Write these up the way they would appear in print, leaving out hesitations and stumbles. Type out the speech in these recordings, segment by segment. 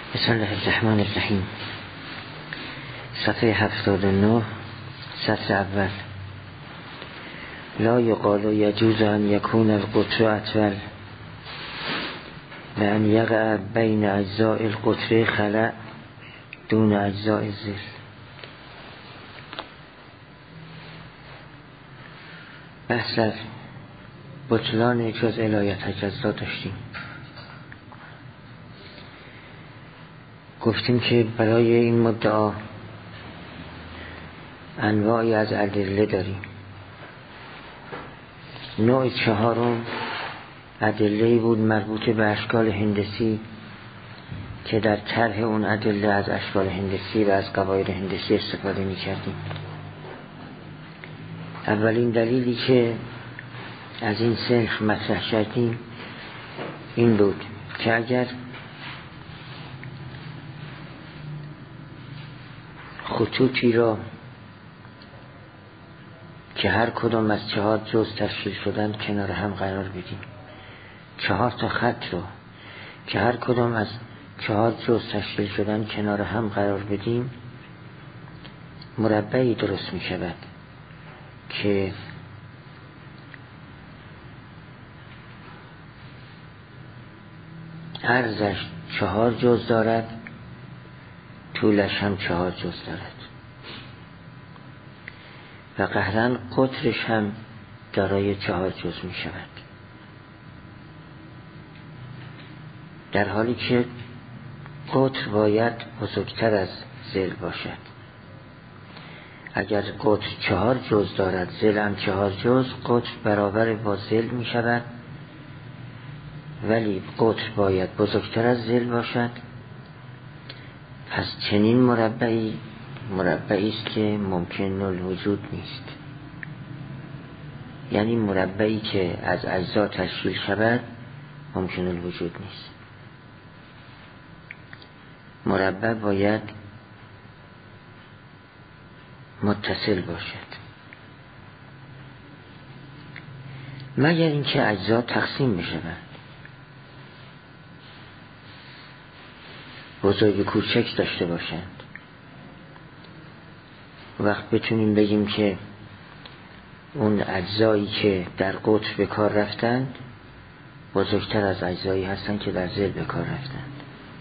بسم الله الرحمن الرحیم. صفحه 79 سطر اول. لا یقال یجوز ان یکون القطر اطول لأن یقع بین اجزاء القطر خلأ دون اجزاء الظل. بحث از بطلان جزء لا یتجزا داشتیم. گفتیم که برای این مدعا انواعی از ادله داریم. نوع چهارم ادله‌ای بود مربوط به اشکال هندسی که در طرح اون ادله از اشکال هندسی و از قواعد هندسی استفاده می‌کردیم. اولین دلیلی که از این صنف مطرح کردیم این بود که اگر خطوطی را که هر کدام از 4 جزء تشکیل شدن کنار هم قرار بدیم، 4 تا خط را که هر کدام از 4 جزء تشکیل شدن کنار هم قرار بدیم، مربعی درست می شود که عرضش 4 جزء دارد، طولش هم 4 جزء دارد و قهرن قطرش هم دارای 4 جزء می شود، در حالی که قطر باید بزرگتر از ظل باشد. اگر قطر 4 جزء دارد، ظل هم 4 جزء، قطر برابر با ظل می شود، ولی قطر باید بزرگتر از ظل باشد. پس چنین مربعی است که ممکن الوجود نیست، یعنی مربعی که از اجزا تشکیل شود ممکن الوجود نیست. مربع باید متصل باشد، مگر اینکه اجزا تقسیم بشوند، بزرگ و کوچک داشته باشند. وقت بتونیم بگیم که اون اجزایی که در قطر به کار رفتند بزرگتر از اجزایی هستند که در ظل به کار رفتند.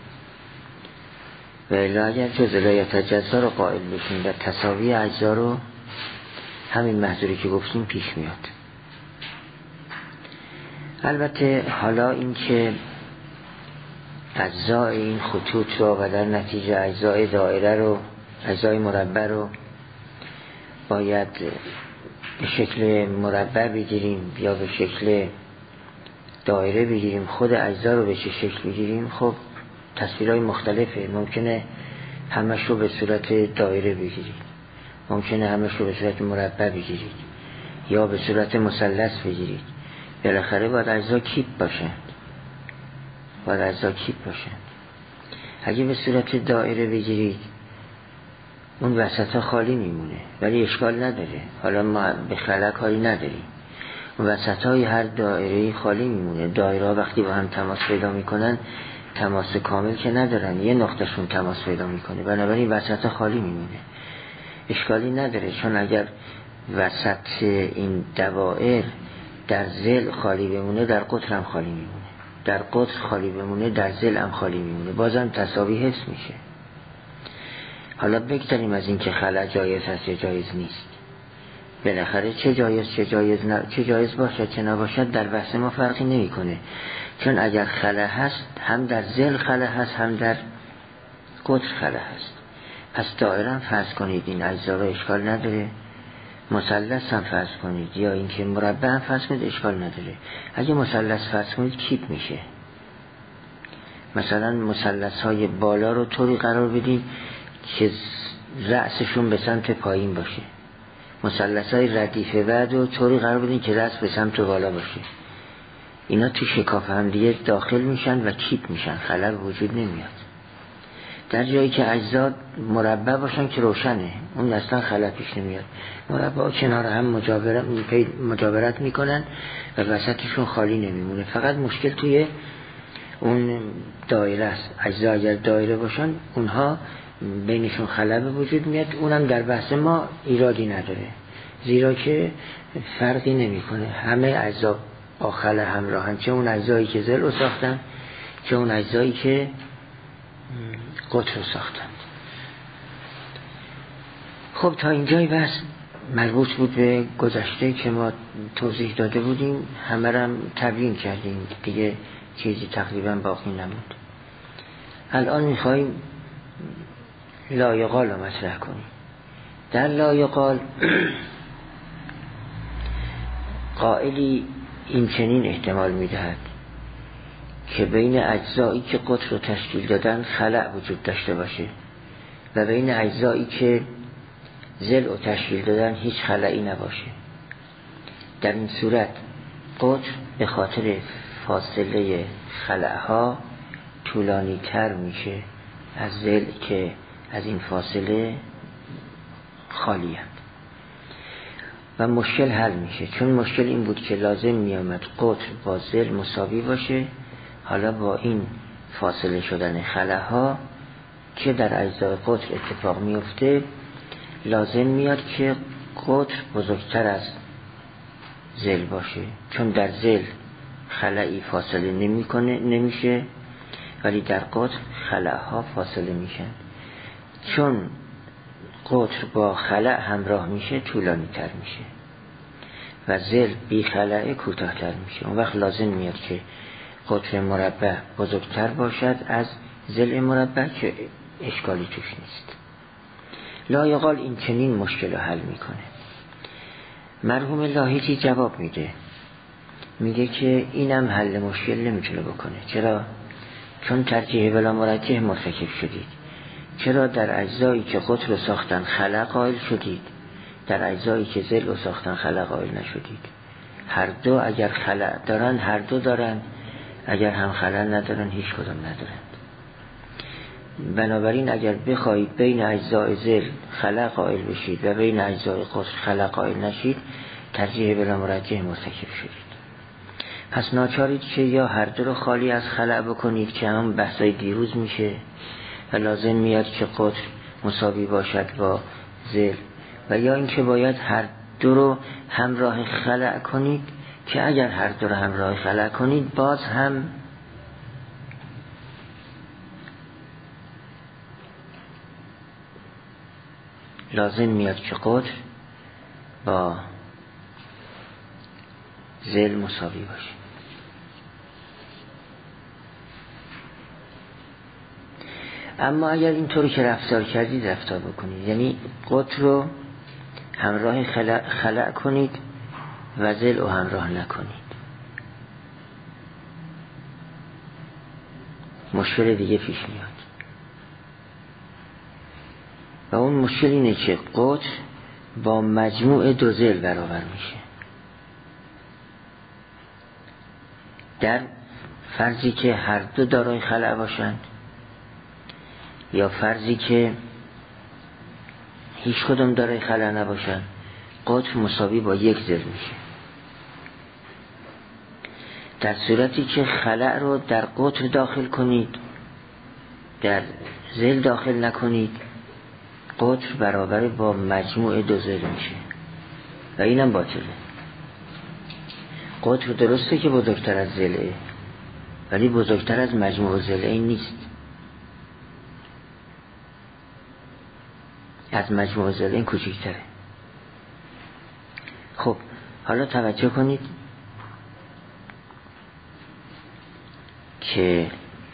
و الا اگر جزء لا یتجزا رو قائل بشیم و تساوی اجزا رو، همین محضوری که گفتیم پیش میاد. البته حالا این که اجزای این خطوط رو و در نتیجه اجزای دایره رو، اجزای مربع رو باید به شکل مربع بگیریم یا به شکل دایره بگیریم، خود اجزا رو به چه شکل بگیریم، خب تصویرهای مختلفه. ممکنه همش رو به صورت دایره بگیرید، ممکنه همش رو به صورت مربع بگیرید یا به صورت مثلث بگیرید. بالاخره باید اجزا کیپ باشند، اگه به صورت دایره بگیرید اون وسط ها خالی میمونه، ولی اشکال نداره، حالا ما به خلا کاری نداریم، اون وسط های هر دایره خالی میمونه. دایره ها وقتی با هم تماس پیدا میکنن تماس کامل که ندارن، یه نقطهشون تماس پیدا میکنه، بنابراین وسط ها خالی میمونه، اشکالی نداره. چون اگر وسط این دوائر در ظل خالی بمونه، در قطر هم خالی میمونه، در قطر خالی بمونه، در ظل هم خالی میمونه، بازم تساوی حس میشه. حالا بگذاریم از این که خلا جایز هست یا جایز نیست، بالاخره چه جایز باشد چه نباشد در بحث ما فرقی نمیکنه، چون اگر خلا هست هم در ظل خلا هست هم در قطر خلا هست. پس دایره هم فرض کنید این اجزا رو، اشکال نداره. مثلث هم فرض کنید یا اینکه مربع هم فرض کنید، اشکال نداره. اگه مثلث فرض کنید کیپ میشه. مثلا مثلث های بالا رو طوری قرار بدیم که رأسشون به سمت پایین باشه، مثلث های ردیف بعد رو طوری قرار بدیم که رأس به سمت بالا باشه. اینا تو شکاف هم دیگه داخل میشن و کیپ میشن، خلل وجود نمیاد. در جایی که اجزا مربع باشن که روشنه، اون اصلا خلل پیش نمیاد. مربع کنار هم مجاورت میکنن و وسطشون خالی نمیمونه. فقط مشکل توی اون دایره است. اجزا اگر دایره باشن اونها بینشون خلا به وجود میاد. اونم در بحث ما ایرادی نداره، زیرا که فرقی نمیکنه، همه اجزا با خلا همراهن، چه اون اجزایی که ضلع رو ساختن چه اون اجزایی که قطر رو ساختن. خب تا اینجای بحث مربوط بود به گذشته که ما توضیح داده بودیم، همه رو تبیین کردیم دیگه، چیزی تقریبا باقی نمود. الان میخواییم لایقال رو مطرح کنیم. در لایقال قائلی این چنین احتمال میدهد که بین اجزایی که قطر رو تشکیل دادن خلأ وجود داشته باشه و بین اجزایی که ضلع رو تشکیل دادن هیچ خلایی نباشه. در این صورت قطر به خاطر فاصله خلأها طولانی تر میشه از ضلع که از این فاصله خالی هست و مشکل حل میشه. چون مشکل این بود که لازم میامد قطر با ضلع مساوی باشه، حالا با این فاصله شدن خلاها که در اجزای قطر اتفاق میفته لازم میاد که قطر بزرگتر از ضلع باشه، چون در ضلع خلایی فاصله نمیشه ولی در قطر خلاها فاصله میشن. چون قطر با خلا همراه میشه طولانی تر میشه و ضلع بی خلا کوتاه‌تر میشه. اون وقت لازم میاد که قطر مربع بزرگتر باشد از ضلع مربع که اشکالی توش نیست. لایقال این چنین مشکل رو حل میکنه. مرحوم لاهیجی جواب میده، میگه که اینم حل مشکل نمیتونه بکنه. چرا؟ چون ترجیح بلا مرجح مرتکب شدید. چرا در اجزایی که قطر رو ساختن خلا قائل شدید، در اجزایی که ضلع رو ساختن خلا قائل نشدید؟ هر دو اگر خلا دارن هر دو دارن، اگر هم خلا ندارن هیچ کدام ندارن. بنابراین اگر بخواهید بین اجزای ضلع خلا قائل بشید و بین اجزای قطر خلا قائل نشید، ترجیح بلا مرجح مرتکب شدید. پس ناچارید که یا هر دو رو خالی از خلا بکنید که هم بحثای دیروز میشه و لازم میاد که قطر مساوی باشد با ضلع، و یا اینکه باید هر دو رو همراه خلا کنید که اگر هر دو رو همراه خلا کنید باز هم لازم میاد که قطر با ضلع مساوی باشه. اما اگر اینطوری که رفتار کردید رفتار بکنید، یعنی قطر رو همراه خلا کنید و ضلع رو همراه نکنید، مشکل دیگه پیش میاد و اون مشکل اینه که قطر با مجموع دو ضلع برابر میشه. در فرضی که هر دو دارای خلا باشند یا فرضی که هیچ کدوم دارای خلا نباشند، قطر مساوی با یک ضلع میشه. در صورتی که خلا رو در قطر داخل کنید در ضلع داخل نکنید، قطر برابر با مجموع دو ضلع میشه و اینم باطله. قطر درسته که بزرگتر از ضلعه ولی بزرگتر از مجموع ضلعین نیست، از مجموع ضلعین کوچکتره. خب حالا توجه کنید که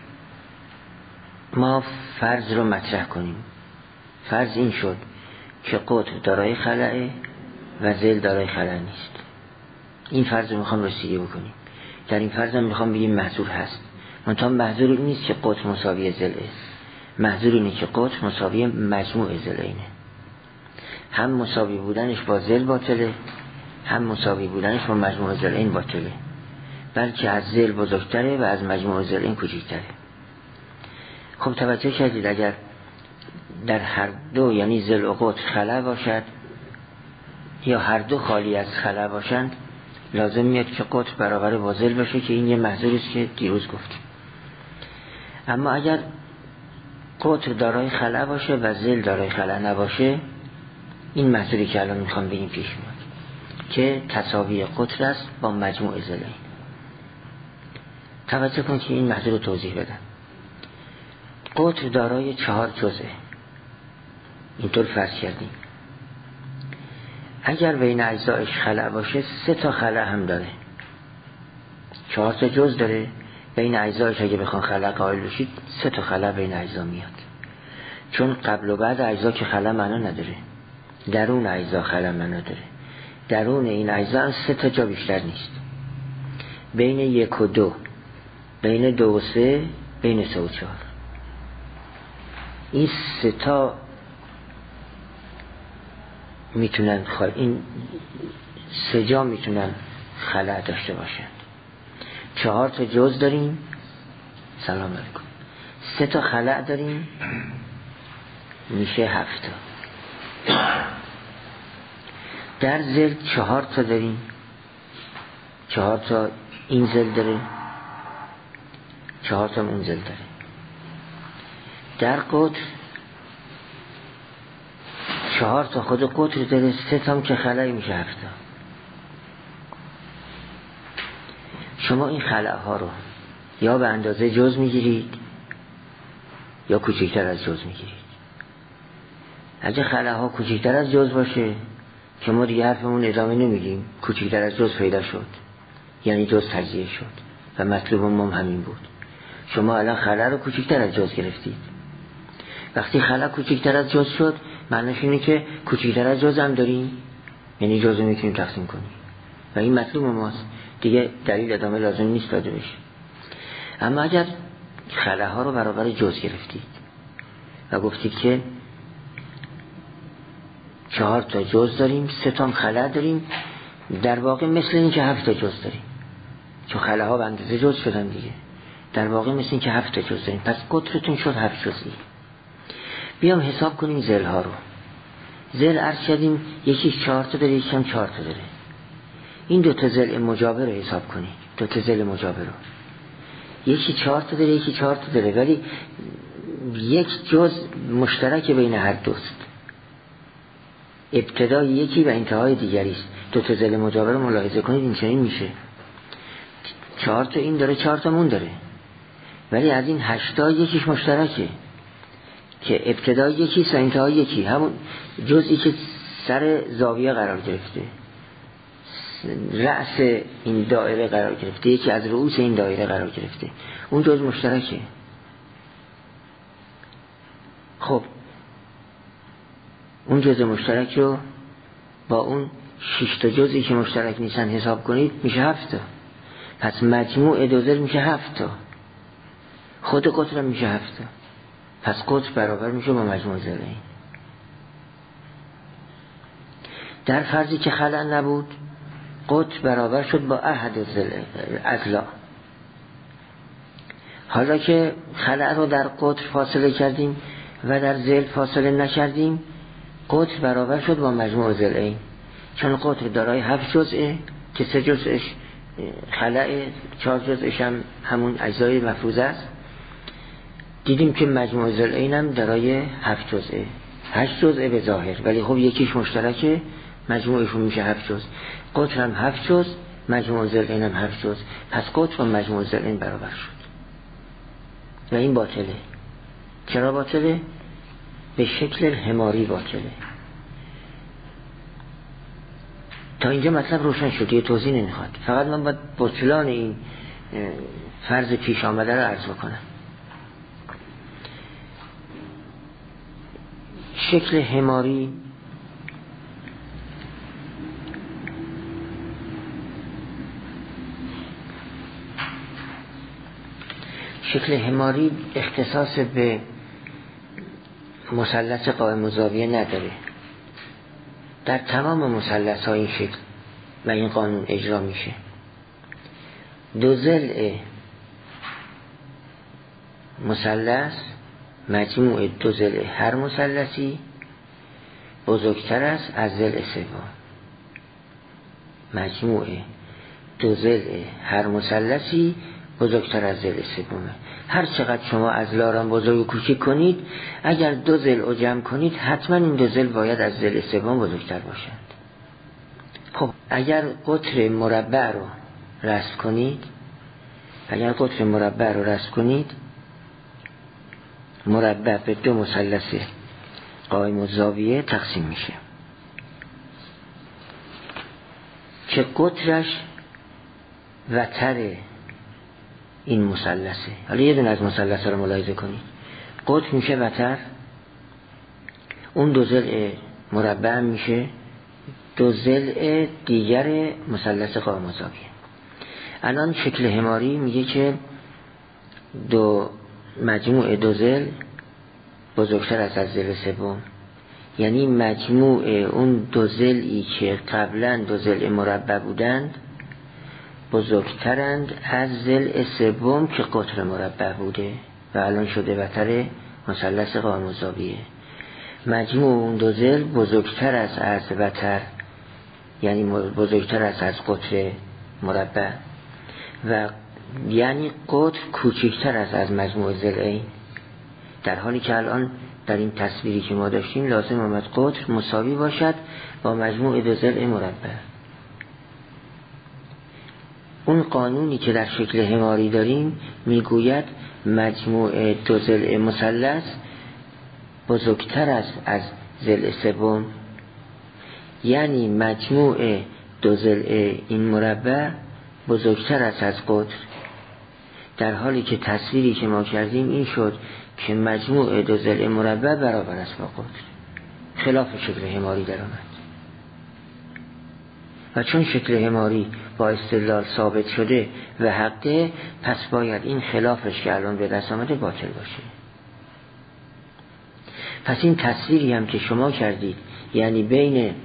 ما فرض رو مطرح کنیم. فرض این شد که قطر دارای خلأه و ضلع دارای خلا نیست. این فرض رو میخوام رسیدگی بکنیم. در این فرض هم میخوام بگیم محظور هست، منتها محظور این نیست که قطر مساوی ضلعه، محظور اینه که قطر مساوی مجموع ضلعینه. هم مساوی بودنش با ضلع باطله، هم مساوی بودنش با مجموع ضلعین باطله، بلکه از ضلع بزرگتره و از مجموع ضلعین کوچکتره. خب توجه کردید اگر در هر دو یعنی ضلع و قطر خلا باشد یا هر دو خالی از خلا باشند، لازم میاد که قطر برابر با ضلع باشه که این یه محظوری است که دیروز گفتیم. اما اگر قطر دارای خلا باشه و ظل دارای خلا نباشه، این محصولی که الان میخوام بگیم پیش میاد که تساوی قطر است با مجموع ظلین. توجه کن که این محصول رو توضیح بدم. قطر دارای 4 جزءه، اینطور فرض کردیم. اگر بین اجزایش خلا باشه 3 تا خلا هم داره، 4 تا جزء داره. بین اجزایش اگه بخوان خلا قائل بشید 3 تا خلا بین اجزا میاد، چون قبل و بعد اجزا که خلا معنا نداره، درون اجزا خلا معنا داره. درون این اجزا 3 تا جا بیشتر نیست، بین 1 و 2، بین 2 و 3، بین 3 و 4. این 3 تا میتونن این 3 جا میتونن خلا داشته باشن. 4 تا جزء داریم، سلام علیکم، 3 تا خلا داریم، میشه 7 تا. در ظل 4 تا داریم، 4 تا این ظل داره، 4 تا اون ظل داره. در قطر 4 تا خود قطر داره، 3 تا هم که خلایی میشه 7 تا. شما این خلاها رو یا به اندازه جزء میگیرید یا کوچکتر از جزء میگیرید. اگه خلاها کوچکتر از جزء باشه که ما دیگه حرفمون ادامه نمیدیم، کوچکتر از جزء پیدا شد یعنی جزء تجزیه شد و مطلوب ما همین بود. شما الان خلا رو کوچکتر از جزء گرفتید. وقتی خلا کوچکتر از جزء شد معنیش اینه که کوچکتر از جزء هم داریم، یعنی جزء رو میتونیم تقسیم کنیم و این مطلوب ماست دیگه، دلیل ادامه لازم نیست داده بشه. اما اگر خلاها رو برابر جزء گرفتید و گفتید که 4 تا جزء داریم، 3 تا خلا داریم، در واقع مثل این که 7 تا جزء داریم، چون خلاها به اندازه جزء شدن دیگه. در واقع مثل این که 7 تا جزء داریم، پس قطرتون شد 7 جزئی. بیام حساب کنیم ظل ها رو. ظل عرض کردیم یکیش 4 تا داره، یکی هم 4 تا داره. این 2 تا ظل مجاور رو حساب کنید، 2 تا ظل مجاور رو. یکی 4 تا داره، یکی 4 تا داره، ولی یک جزء مشترک بین هر دوست، ابتدای یکی و انتهای دیگری است. 2 تا ظل مجاور رو ملاحظه کنید، این چنین میشه 4 تا این داره، 4 تا اون داره، ولی از این 8 تا یکیش مشترکه که ابتدای یکی و انتهای یکی، همون جزئی که سر زاویه قرار گرفته، رأس این دایره قرار گرفته، یکی از رؤوس این دایره قرار گرفته، اون جزء مشترکه. خب اون جزء مشترک رو با اون 6 تا جزئی که مشترک نیستن حساب کنید، میشه 7 تا. پس مجموع 2 ظل میشه 7 تا، خود قطر هم میشه 7 تا. پس قطر برابر میشه با مجموع ظلین. در فرضی که خلا نبود، قطر برابر شد با احد اضلاع. حالا که خلا رو در قطر فاصله کردیم و در ظل فاصله نکردیم، قطر برابر شد با مجموع ظلین، چون قطر دارای 7 جزئه که 3 جزئش خلاه، 4 جزئش هم همون اجزای مفروضه است. دیدیم که مجموع ظلین هم دارای 7 جزئه، 8 جزئه به ظاهر، ولی خب یکیش مشترکه، مجموعشون میشه 7 جزء. قطر هم 7 جزء، مجموع ظلین هم 7 جزء، پس قطر و مجموع ظلین برابر شد و این باطله. چرا باطله؟ به شکل حماری باطله. تا اینجا مطلب روشن شد، یه توضیح نمیخواد، فقط من باید بطلان این فرض پیش آمده رو عرض بکنم. شکل حماری اختصاص به مثلث قائم الزاویه نداره. در تمام مثلث ها این شکل و این قانون اجرا میشه. 2 ضلع مثلث، مجموع 2 ضلع هر مثلثی بزرگتر است از ضلع سوم. مجموع 2 ضلع هر مثلثی بزرگتر از ضلع سومه. هر چقدر شما از لاران بزرگ و کوچیک کنید، اگر 2 ضلع رو جمع کنید حتما این 2 ضلع باید از ضلع سوم بزرگتر باشند. خب اگر قطر مربع رو رسم کنید، مربع به 2 مثلث قائم الزاویه تقسیم میشه که قطرش وتر این مثلثه. حالا یه دونه از مثلث رو ملاحظه کنید، قطر میشه وتر، اون 2 ضلع مربع میشه 2 ضلع دیگر مثلث قائم الزاویه. الان شکل هماری میگه که مجموع 2 ضلع بزرگتر از ضلع سوم، یعنی مجموع اون 2 ضلعی که قبلا 2 ضلع مربع بودند بزرگترند از ضلع سوم که قطر مربع بوده و الان شده وتر مثلث قائم الزاویه. مجموع اون 2 ضلع بزرگتر از وتر، یعنی بزرگتر از قطر مربع، و یعنی قطر کوچکتر از مجموع ضلعین، در حالی که الان در این تصویری که ما داشتیم لازم آمد قطر مساوی باشد با مجموع 2 ضلع مربع. اون قانونی که در شکل هماری داریم میگوید مجموع 2 ضلع مثلث بزرگتر از ضلع سوم، یعنی مجموع 2 ضلع این مربع بزرگتر از قطر، در حالی که تصویری که ما کردیم این شد که مجموع 2 ضلع مربع برابر است با قطر، خلاف شکل هماری در آمد. و چون شکل هماری با استدلال ثابت شده و حقه، پس باید این خلافش که الان به دست آمده باطل باشه. پس این تصویری هم که شما کردید، یعنی بین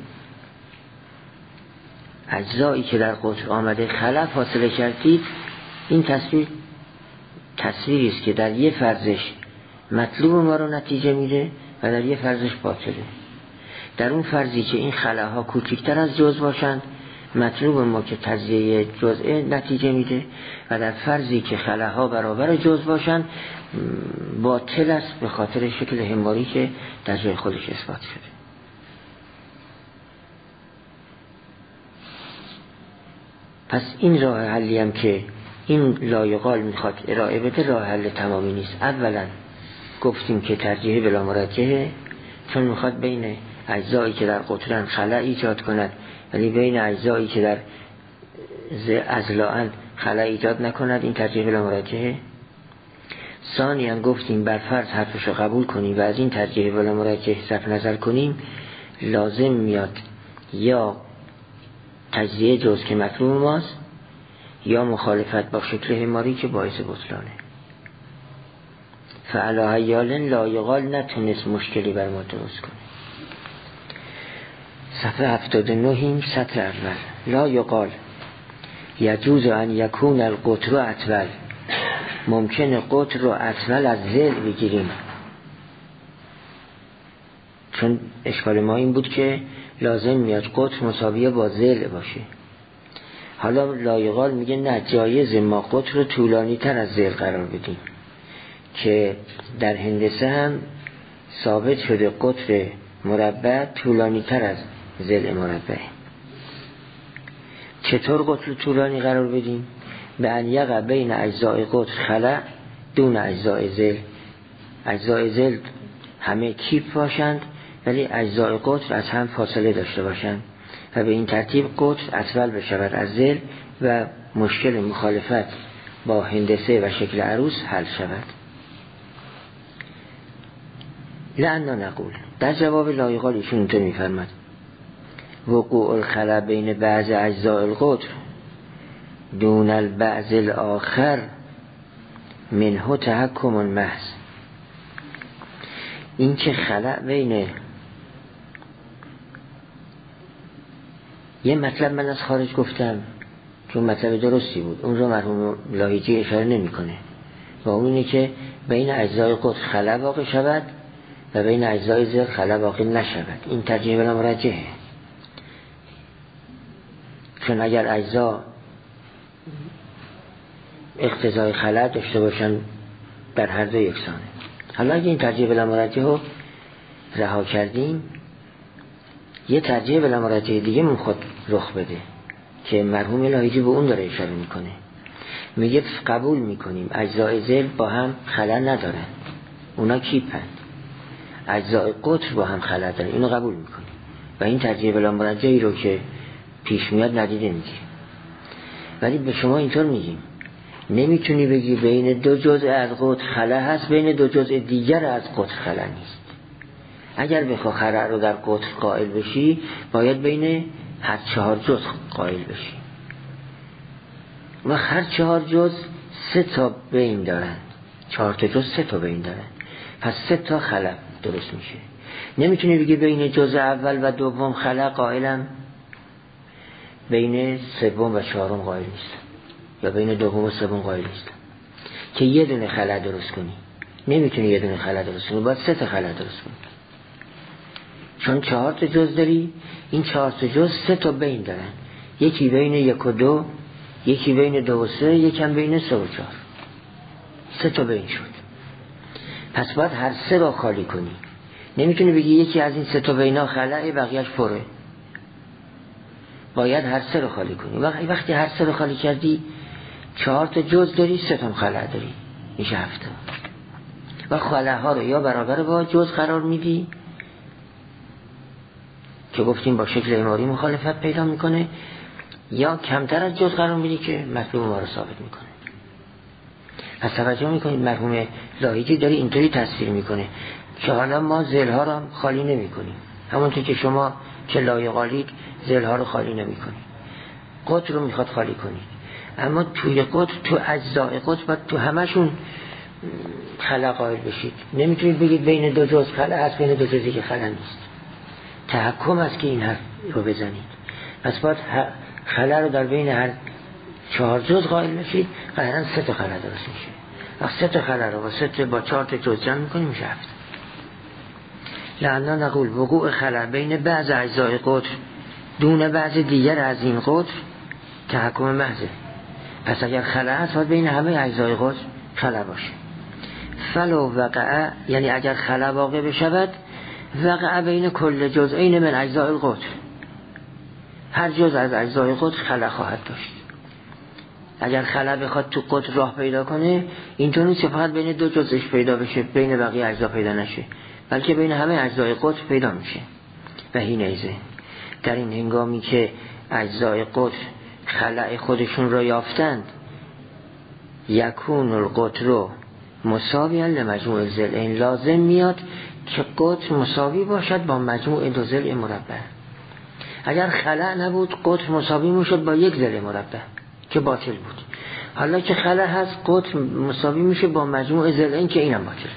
اجزایی که در قطر آمده خلاف حاصله کردید، این تصویری است که در یه فرضش مطلوب ما رو نتیجه میده و در یه فرضش باطله. در اون فرضی که این خلاها کوچکتر از جزء باشند مطلوب ما که تجزیه جزء نتیجه میده، و در فرضی که خلاها برابر جزء باشند باطل است به خاطر شکل هماری که در جای خودش اثبات شده. پس این راه حلی هم که این لایقال میخواد ارائه بده راه حل تمامی نیست. اولا گفتیم که ترجیح بلا مرجحه، چون میخواد بین اجزایی که در قطرن خلا ایجاد کند، ولی بین اجزایی که در اضلاعن خلا ایجاد نکند، این ترجیح بلا مرجحه. ثانیاً گفتیم بر فرض حرفش رو قبول کنیم و از این ترجیح بلا مرجح صرف نظر کنیم، لازم میاد یا تجزیه جزء که مطلوب ماست یا مخالفت با شکل هماری که باعث بطلانه. فعلا حیال لایقال نتونست مشکلی بر ما درست کنه. صفحه 79 سطر اول. لایقال یجوز ان یکون القطر اطول، ممکنه قطر رو اطول از ضلع بگیریم، چون اشکال ما این بود که لازم میاد قطر مساویه با ضلع باشه. حالا لایقال میگه نه، جایزه ما قطر رو طولانی تر از ضلع قرار بدیم، که در هندسه هم ثابت شده قطر مربع طولانی تر از ضلع مربع. چطور قطر طولانی قرار بدیم؟ به ان یقع بین اجزای قطر خلا دون اجزای ضلع. اجزای ضلع همه کیپ باشند ولی اجزای قطر از هم فاصله داشته باشند و به این ترتیب قطر اطول بشود از ضلع و مشکل مخالفت با هندسه و شکل عروس حل شود. لعنا نقول، در جواب لایقال ایشون اینطور میفرماد: وقوع الخلا بین بعض اجزاء القطر دون البعض الاخر منه تحکم محض. این که خلا بین یه مطلب من از خارج گفتم چون مطلب درستی بود، اون رو مرحوم لاهیجی اشاره نمی کنه، و اون اینه که بین اجزای قطر خلا واقع شود و بین اجزای ضلع خلا واقع نشود. این ترجیح بلا مرجحه، چون اگر اجزا اقتضای خلا داشته باشن در هر دو یکسانه. حالا اگه این ترجیح بلا مرجح رو رها کردیم، یه ترجیح بلا مرجح دیگه من خود رخ بده که مرحوم لاهیجی به اون داره اشاره میکنه. میگه قبول میکنیم اجزای ذل با هم خلا ندارن، اونا کیپن، اجزای قطر با هم خلا دارن، اینو قبول میکنیم و این ترجیح بلا مرجحی رو که پیش میاد ندیده میگیریم. ولی به شما اینطور میگیم نمیتونی بگی بین دو جزء از قطر خلا هست، بین دو جزء دیگر از قطر خلا نیست. اگر بخواه خلا رو در قطر قائل بشی باید بین هر 4 جزء قائل بشی و هر 4 جزء 3 تا بین دارن، 4 تا جزء 3 تا بین دارن، پس 3 تا خلا درست میشه. نمیتونی بگی بین جزء اول و دوم خلا قائلم، بین سوم و چهارم قائل نیست، یا بین دوم و سوم قائل نیست که یه دونه خلا درست کنی. نمیتونی یه دونه خلا درست کنی، باید 3 تا خلا درست کنی، چون 4 تا جزء داری. این 4 تا جزء 3 تا بین دارن، یکی بین 1 و 2، یکی بین 2 و 3، یکم بین 3 و 4. 3 تا بین شد، پس باید هر 3 را خالی کنی. نمیتونی بگی یکی از این 3 تا بینا خلاه بقیهش پره، باید هر 3 را خالی کنی. وقتی هر 3 را خالی کردی 4 تا جزء داری، 3 تا خلا داری، میشه 7 تا. و خلاها رو یا برابر با جزء قرار میدی که گفتیم با شکل اعماری مخالفت پیدا میکنه، یا کمتر از جزء قرار میدی که مطلوب ما رو ثابت میکنه. پس توجه میکنید مرحوم لاهیجی داری اینطوری تصویر میکنه که حالا ما ذلها رو خالی نمی کنیم، همونطور که شما که لایقالید ذلها رو خالی نمی کنید، قطر رو میخواد خالی کنید، اما توی قطر، تو اجزای قطر باید تو همشون خلا قائل بشید. نمیتونید بگید بین دو جزء خلا هست، بین دو جزء که خلا نیست. تحکم است که این حرف رو بزنید. پس باید خلا رو در بین هر 4 جزء قائل بشید، قطعاً 3 تا خلا درست میشه. وقت 3 تا خلا رو با 4 تا جزء جمع میکنیم میشه 7. لعنا نقول وقوع خلا بین بعض اجزای قطر دون بعض دیگر از این قطر تحکم محضه. پس اگر خلا هست باید بین همه اجزای قطر خلا باشه. فلو وقع، یعنی اگر خلا واقع بشود، وقع بین کل جزئین من اجزای القطر، هر جزء از اجزای قطر خلا خواهد داشت. اگر خلا بخواد تو قطر راه پیدا کنه، اینطور نیست که فقط بین دو جزءش پیدا بشه، بین بقیه اجزا پیدا نشه، بلکه بین همه اجزای قطر پیدا میشه. و حینئذ، در این هنگامی که اجزای قطر خلا خودشون را یافتند، یکون القطر مساویا لمجموع الضلعین، لازم میاد که قطر مساوی باشد با مجموع دو ضلع مربع. اگر خلا نبود قطر مساوی میشد با یک ضلع مربع که باطل بود. حالا که خلا هست قطر مساوی میشه با مجموع ضلعین که اینم باطل.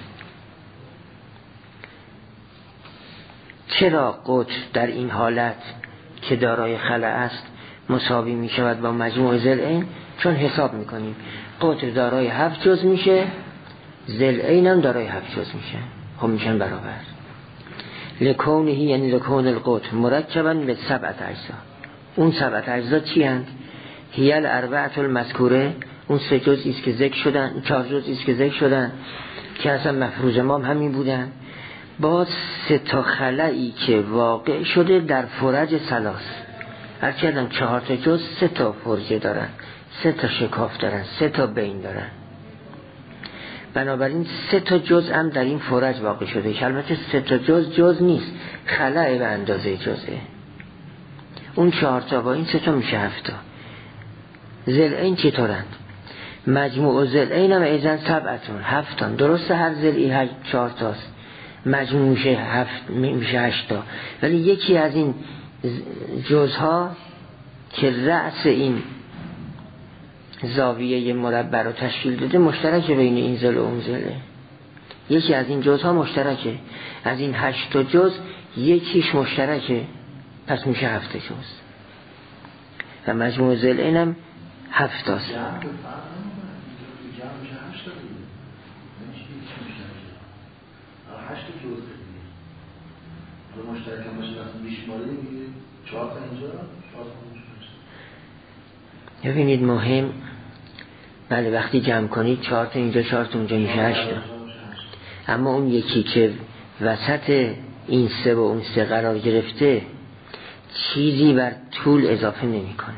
چرا قطر در این حالت که دارای خلا است مساوی میشود با مجموع ضلعین؟ چون حساب میکنیم قطر دارای 7 جزء میشه، ضلعین هم دارای 7 جزء میشه، خب میشن برابر. لکونه، یعنی لکون القطر مرکبا به 7 اجزا. اون 7 اجزا چی هست؟ هیل اربعه المذکوره، اون 3 جزئی است که ذکر شدن، 4 جزئی است که ذکر شدن که اصلا مفروض ما همین بودن، با 3 تا خلایی که واقع شده در فرج ثلاث. هر کردم 4 تا جز 3 تا فرجه دارن، 3 تا شکاف دارن، 3 تا بین دارن. بنابراین 3 تا جزء هم در این فرج واقع شده که البته 3 تا جز نیست، خلای به اندازه جزئه. اون 4 تا با این 3 تا میشه 7 تا. ضلعین چطورند؟ مجموع ضلعین هم ایزن 7 تا. درسته هر ضلعی 4 تاست، مجموع میشه 8 تا، ولی یکی از این جزها که رأس این زاویه مربع رو تشکیل داده مشترکه بین این ضلع و اون ضلع. یکی از این جزها مشترکه، از این 8 تا جز یکیش مشترکه، پس میشه 7 جز و مجموع ضلعین هم 7 تاست. مشترک هم باشه وقتی بیشماره میگه 4 تا اینجا 4 تا اونجا. ببینید مهم بله وقتی جمع کنید 4 تا اینجا 4 تا اونجا میشه 8 تا. اما اون یکی که وسط این 3 و اون 3 قرار گرفته چیزی بر طول اضافه نمیکنه.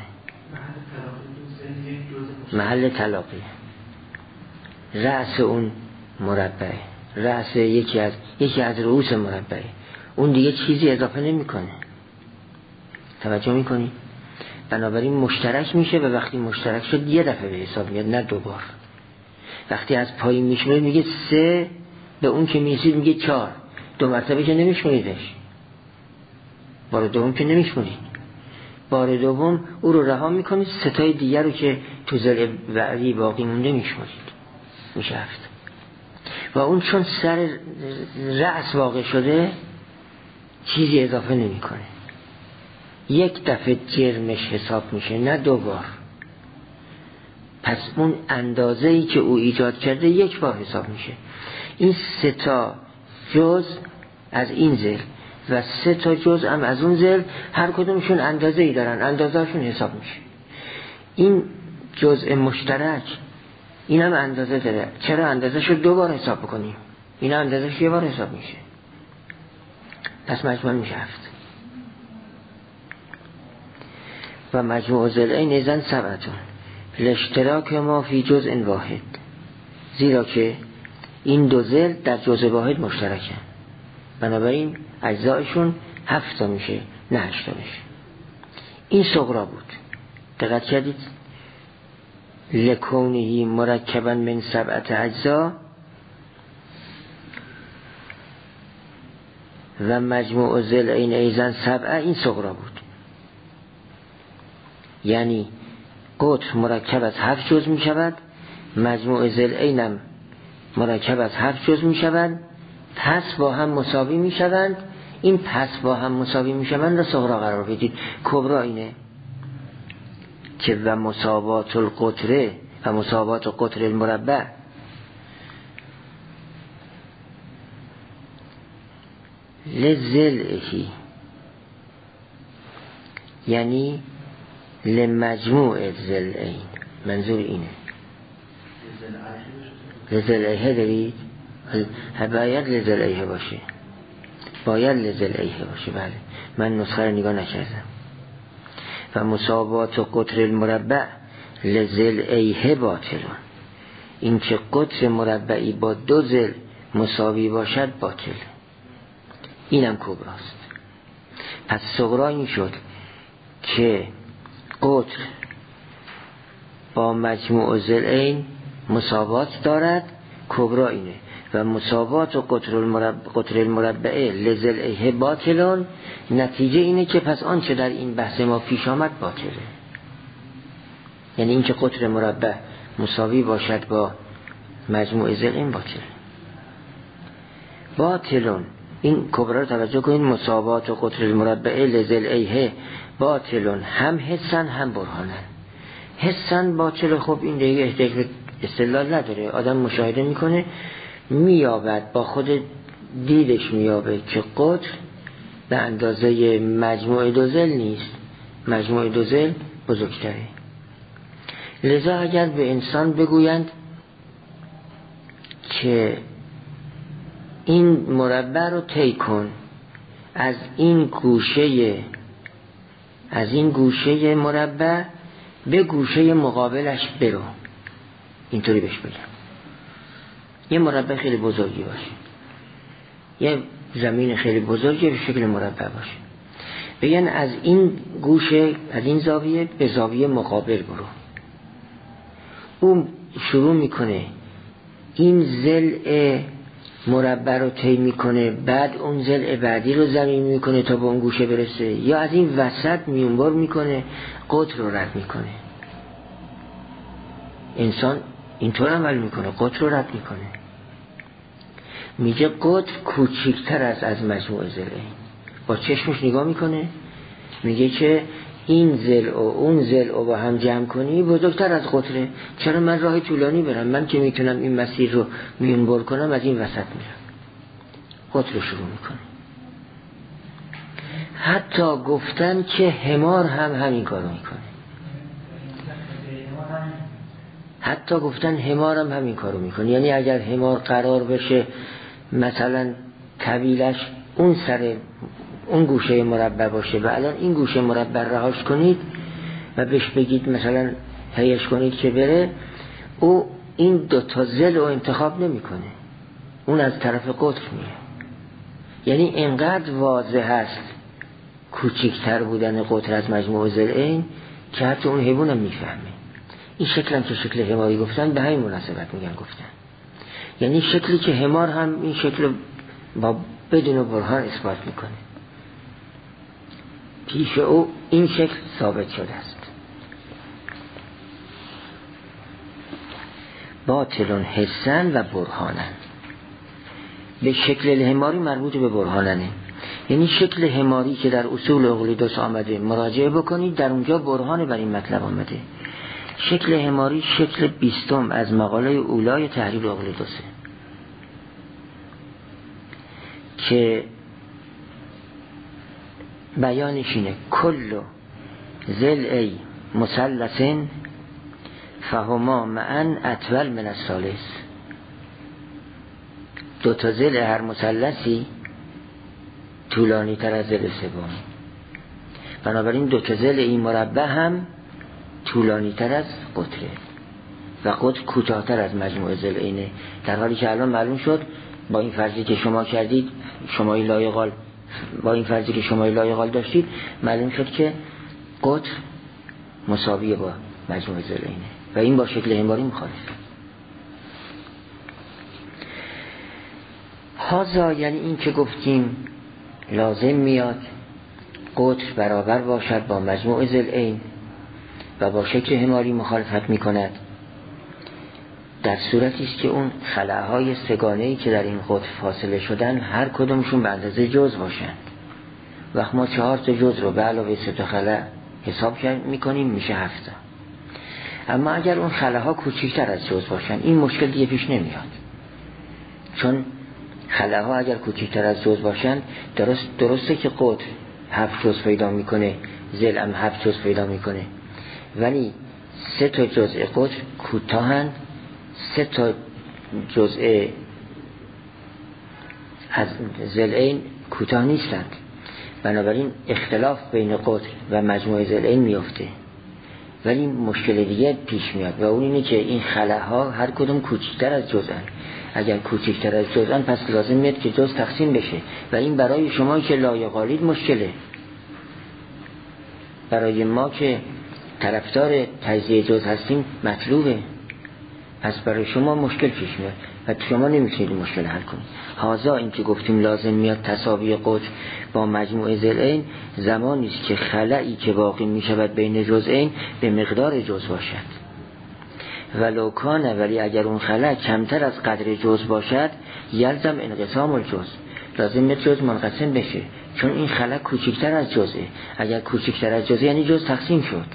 محل تلاقی رأس اون مربعه، رأس یکی از رؤوس مربعه، اون دیگه چیزی اضافه نمیکنه. توجه میکنی؟ بنابراین مشترک میشه و وقتی مشترک شد یه دفعه به حساب میاد نه 2 بار. وقتی از پایین میشمره میگه 3 به اون که میرسید میگه 4. 2 مرتبه که نمیشمریدش، بار دوم که نمیشمرید، بار دوم او رو رها میکنید، 3 تای دیگر رو که تو ضلع بعدی باقی مونده میشمرید، میشه 7. و اون چون سر رأس واقع شده چیزی اضافه نمیکنه، یک دفعه جرمش حساب میشه نه 2 بار. پس اون اندازه‌ای که او ایجاد کرده 1 بار حساب میشه. این 3 تا جز از این ضلع و 3 تا جز هم از اون ضلع هر کدومشون اندازه‌ای دارن، اندازه‌شون حساب میشه. این جزء مشترک این هم اندازه داره، چرا اندازه‌شو 2 بار حساب بکنیم؟ این اندازه‌ش 1 بار حساب میشه. پس مجموع میشه 7. و مجموع ضلعین ایزن 7 لاشتراک ما فی جزء واحد، زیرا که این 2 ضلع در جزء واحد مشترکن، بنابراین اجزایشون 7 تا میشه نه 8 تا میشه. این صغرا بود، دقت کردید؟ لکونهی مرکبا من 7 اجزا و مجموع ضلعین ایزن 7، این صغرا بود. یعنی قطر مرکب از 7 جزء می شود، مجموع ضلعین هم مرکب از 7 جزء می شود، پس با هم مساوی می شوند. این پس با هم مساوی می شوند را صغرا قرار بدید. کبرا اینه که و مساوات القطره و مساوات قطر المربع لضلعی، یعنی لمجموع ضلعین. منظور اینه لضلعیه دارید؟ باید لضلعیه باشه، باید لضلعیه باشه. بله من نسخه رو نگاه نکردم. و مساوات قطر المربع لضلعیه باطلون، این که قطر مربعی با 2 ضلع مساوی باشد باطل، اینم کبراست. پس صغرا این شد که قطر با مجموع ضلعین مساوات دارد، کبرا اینه. و مساوات و قطر المربعه لضلعیه باطلون، نتیجه اینه که پس آنچه در این بحث ما پیش آمد باطله. یعنی این که قطر مربع مساوی باشد با مجموع ضلعین باطلون. این کبرا رو توجه کنید، مساوات و قطر المربعه لضلعیه باطلون، هم حسن هم برهانن. حسن باطل، خب این دیگه احتیاج به استدلال نداره، آدم مشاهده میکنه میابد، با خود دیدش میابه که قطر به اندازه مجموع 2 ضلع نیست، مجموع 2 ضلع بزرگتره. لذا اگر به انسان بگویند که این مربع رو طی کن، از این گوشه مربع به گوشه مقابلش برو، اینطوری بهش بگم. یه مربع خیلی بزرگی باشه، یه زمین خیلی بزرگی به شکل مربع باشه، بگن از این گوشه، از این زاویه به زاویه مقابل برو. اون شروع میکنه این ضلع مربع رو طی میکنه، بعد اون ضلع بعدی رو زمین میکنه تا به اون گوشه برسه، یا از این وسط میونبر میکنه قطر رو رد میکنه. انسان اینطور عمل میکنه، قطر رو رد میکنه. میگه قطر کوچکتر از مجموع ضلعین. با چشمش نگاه میکنه، میگه که این ضلع و اون ضلع رو با هم جمع کنی بزرگتر از قطره. چرا من راه طولانی برم؟ من که میتونم این مسیر رو میونبر کنم، از این وسط میرم. قطر رو شروع میکنه. حتی گفتن که حمار هم همین کارو میکنه. حتی گفتن حمار هم همین کارو میکنه. یعنی اگر حمار قرار بشه مثلا طویلش اون سر اون گوشه مربع باشه و الان این گوشه مربع رهاش کنید و بهش بگید مثلا هیش کنید که بره، او این دوتا ظل رو انتخاب نمیکنه، اون از طرف قطر میره. یعنی اینقدر واضح هست کوچکتر بودن قطر از مجموع ضلعین که حتی اون حیوان هم میفهمه. این شکل هم که شکل حماری گفتن به همین مناسبت میگن گفتن، یعنی شکلی که حمار هم این شکل با بدون برهان اثبات میکنه. پیش او این شکل ثابت شده است. باطلون حسن و برهانن. به شکل حماری مربوط به برهاننه، یعنی شکل حماری که در اصول اقلیدوس آمده مراجعه بکنید، در اونجا برهان بر این مطلب آمده. شکل حماری شکل 20 از مقاله اولای تحریر اقلیدوسه که بیانش اینه: کل ضلع مثلث فهما معا اطول من الثالث. دو تا ضلع هر مثلثی طولانی تر از ضلع سوم، بنابراین دو تا ضلع این مربع هم طولانی تر از قطره و قطر کوتاه‌تر از مجموع ضلعینه، در حالی که الان معلوم شد با این فرضی که شما کردید، شمای لایقال با این فرضی که شمای لایقال داشتید، معلوم شد که قطر مساویه با مجموع ضلعینه و این با شکل حماری مخالفه. هازا یعنی این که گفتیم لازم میاد قطر برابر باشد با مجموع ضلعین و با شکل حماری مخالفت میکند در صورتی است که اون خلاهای سگانه‌ای که در این قطر فاصله شدن هر کدومشون به اندازه جزء باشند. وقت ما 4 تا جزء رو به علاوه 3 تا خلا حساب میکنیم میشه 7 تا. اما اگر اون خلاها کوچکتر از جزء باشن این مشکل دیگه پیش نمیاد، چون خلاها اگر کوچکتر از جزء باشن درسته که قطر 7 جزء پیدا میکنه، ضلع هم 7 جزء پیدا میکنه، ولی 3 تا جزء قطر کوتاهن، 3 تا جزء از ضلعین کوتاه نیستند. بنابراین اختلاف بین قطر و مجموع ضلعین میفته. ولی مشکل دیگه پیش میاد و اون اینه که این خلاها هر کدوم کوچکتر از جزءن. اگر کوچکتر از جزءن پس لازم میاد که جزء تقسیم بشه و این برای شما که لایقالید مشکله. برای ما که طرفدار تجزیه جزء هستیم مطلوبه، پس برای شما مشکل پیش میاد و شما نمیتونید مشکل حل کنید. هازا این که گفتیم لازم میاد تساوی قطر با مجموع ضلعین زمانی است که خلایی که واقع میشود بین جزئین به مقدار جزء باشد. ولو کان، ولی اگر اون خلا کمتر از قدر جزء باشد یلزم انقسام الجزء، لازم میاد جزء منقسم بشه، چون این خلا کوچکتر از جزئه. اگر کوچکتر از جزء یعنی جزء تقسیم شد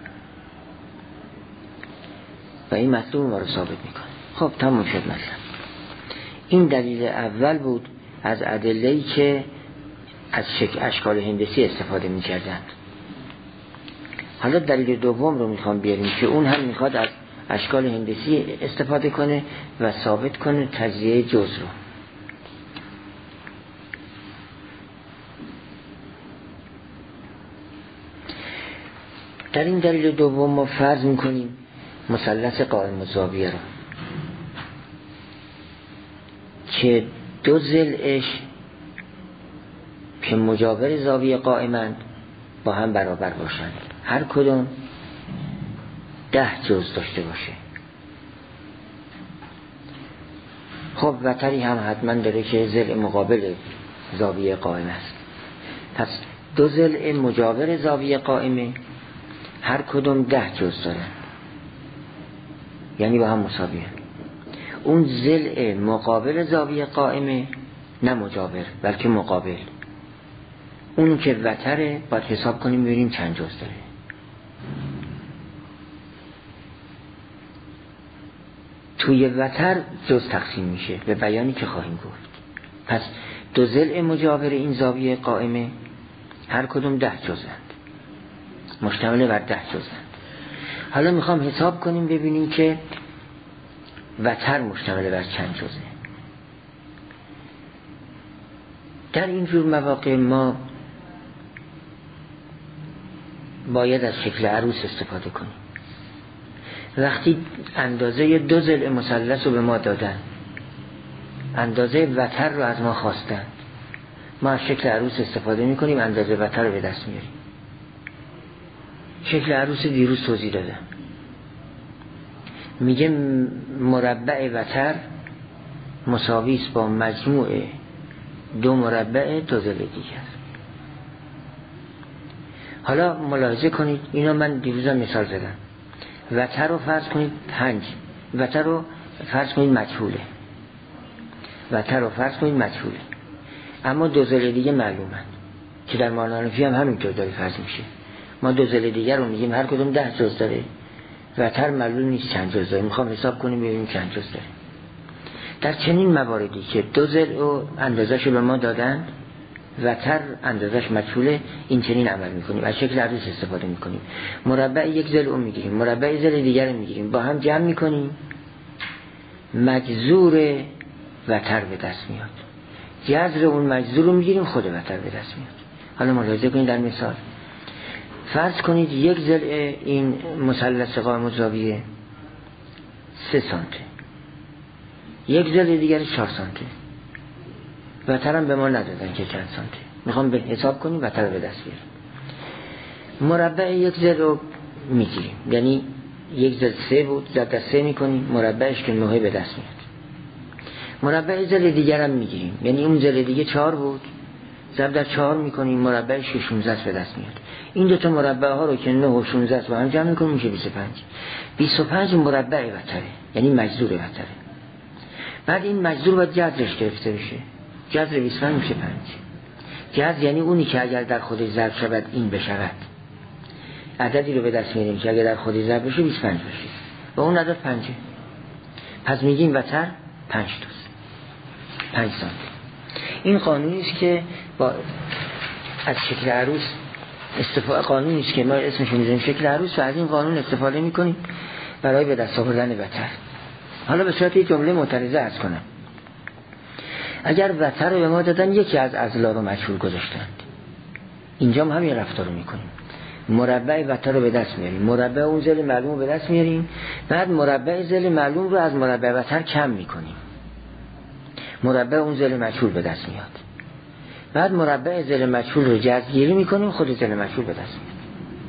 و این مطلوب ما رو ثابت میکنه. خب تموم شد مثلا. این دلیل اول بود از ادله‌ای که از اشکال هندسی استفاده میکردند. حالا دلیل دوم رو میخوام بیاریم که اون هم میخواد از اشکال هندسی استفاده کنه و ثابت کنه تجزیه جزء رو. در این دلیل دوم ما فرض میکنیم مثلث قائم الزاویه رو که دو ضلعش که مجاور زاویه قائمند با هم برابر باشند، هر کدوم 10 جزء داشته باشه. خب وتری هم حتما داره که ضلع مقابل زاویه قائم است. پس دو ضلع مجاور زاویه قائمه هر کدوم 10 جزء دارن، یعنی با هم مساویه. اون ضلع مقابل زاویه قائمه نه مجاور بلکه مقابل، اون که وتره باید حساب کنیم ببینیم چند جزء داره. توی وتر جزء تقسیم میشه به بیانی که خواهیم گفت. پس دو ضلع مجاور این زاویه قائمه هر کدوم 10 جزءند، مشتمل بر 10 جزءند. حالا میخوام حساب کنیم ببینیم که وتر مشتمل بر چند جزه. در این جور مواقع ما باید از شکل عروس استفاده کنیم. وقتی اندازه 2 ضلع مثلث رو به ما دادن، اندازه وتر رو از ما خواستن، ما از شکل عروس استفاده میکنیم، اندازه وتر رو به دست میاریم. شکل عروس دیروز توضیح دادم، میگه مربع وتر مساوی است با مجموع 2 مربع 2 ضلع دیگر. حالا ملاحظه کنید، اینا من دیروزم مثال زدم. وتر رو فرض کنید 5، وتر رو فرض کنید مجهوله، وتر رو فرض کنید مجهوله، اما 2 ضلع دیگه معلومن که در معنی هم همینطور داره فرض میشه. ما 2 ضلع دیگر رو میگیم هر کدوم 10 جز داره، وتر معلوم نیست چند جز داره، میخوام حساب کنیم ببینیم چند جز داره. در چنین مواردی که 2 ضلع رو اندازش رو به ما دادن، وتر اندازش مجهوله، این چنین عمل میکنیم، از شکل عروس استفاده میکنیم. مربع 1 ضلع رو میگیریم، مربع ضلع دیگر رو میگیریم، با هم جمع میکنیم، مجذور وتر به دست میاد. جذر اون مجذور رو میگیریم، خود وتر به دست میاد. حالا ملاحظه کنید در مثال، فرض کنید 1 ضلع این مثلث قائم الزاویه 3 سانته، 1 ضلع دیگر 4 سانته، وتر هم به ما ندادن که چند سانته، میخوام به حساب کنیم وتر رو به دست بیاریم. مربع 1 ضلع رو میگیریم، یعنی 1 ضلع 3 بود، ضرب در 3 میکنیم، مربعش که 9 به دست میاد. مربع ضلع دیگر هم میگیریم، یعنی اون ضلع دیگه 4 بود، ضرب در 4 میکنیم، مربعش که 16 به دست میاد. این 2 تا مربع ها رو که 9 و 16 با هم جمع میکنیم میشه 25. 25 مربع وتره، یعنی مجذور وتره. بعد این مجذور باید جذرش گرفته بشه، جذر 25 میشه 5. جذر یعنی اونی که اگر در خودش ضرب شود این بشود، عددی رو به دست میاریم که اگر در خودش ضرب بشه 25 بشه و اون عدد 5. پس میگیم وتر 5 تاست، 5 سانتی. این قانونی است که با از شکل عروس استفاده، قانونی است که ما اسمش میذاریم شکل عروس و از این قانون استفاده میکنیم برای به دست آوردن وتر. حالا به صورت یک جمله معترضه عرض کنم. اگر وتر رو به ما دادن، یکی از اضلاع رو مجهول گذاشتند، اینجا هم همین رفتار رو میکنیم، مربع وتر رو به دست میاریم، مربع اون ضلع معلوم رو به دست میاریم، بعد مربع ضلع معلوم رو از مربع وتر کم میکنیم، مربع اون ضلع مجهول به دست میاد، بعد مربع ضلع مجهول رو جذرگیری میکنیم، خود ضلع مجهول به دست میاد.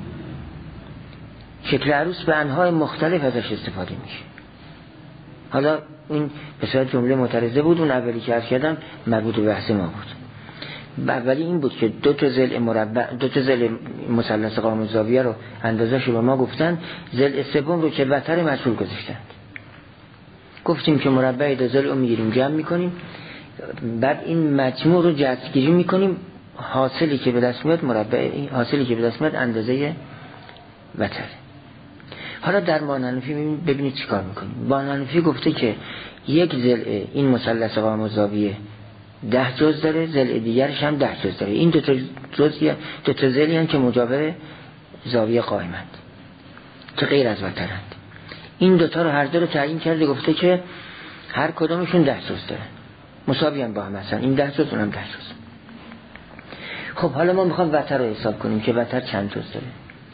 شکل عروس به انواع مختلف ازش استفاده میشه. حالا این به صورت جمله معترضه بود، اون اولی که عرض کردم مربوط به بحث ما بود. اولی این بود که 2 تا ضلع مربع، 2 تا ضلع مثلث قائم الزاویه رو اندازه‌اش رو به ما گفتن، ضلع سوم رو که وتر مجهول گذاشتند. گفتیم که مربع 2 ضلع رو میگیریم جمع میکنیم، بعد این مجموع رو جذرگیری میکنیم، حاصلی که به دست میاد مربع، حاصلی که به دست میاد اندازه وتر. حالا در مانحنفی ببینید چیکار میکنیم. مانحنفی گفته که 1 ضلع این مثلث قائم الزاویه 10 جز داره، ضلع دیگرش هم 10 جز داره. این 2 تا جزئی، 2 تا ضلعی هستند که مجاور زاویه قائمند که غیر از وترند. این 2 تا رو هر دو رو تعیین کرده، گفته که هر کدومشون 10 جز داره، مساوی هم با هم هستن، این 10 جز اونم 10 جز. خب حالا ما میخوام وتر رو حساب کنیم که وتر چند جز داره.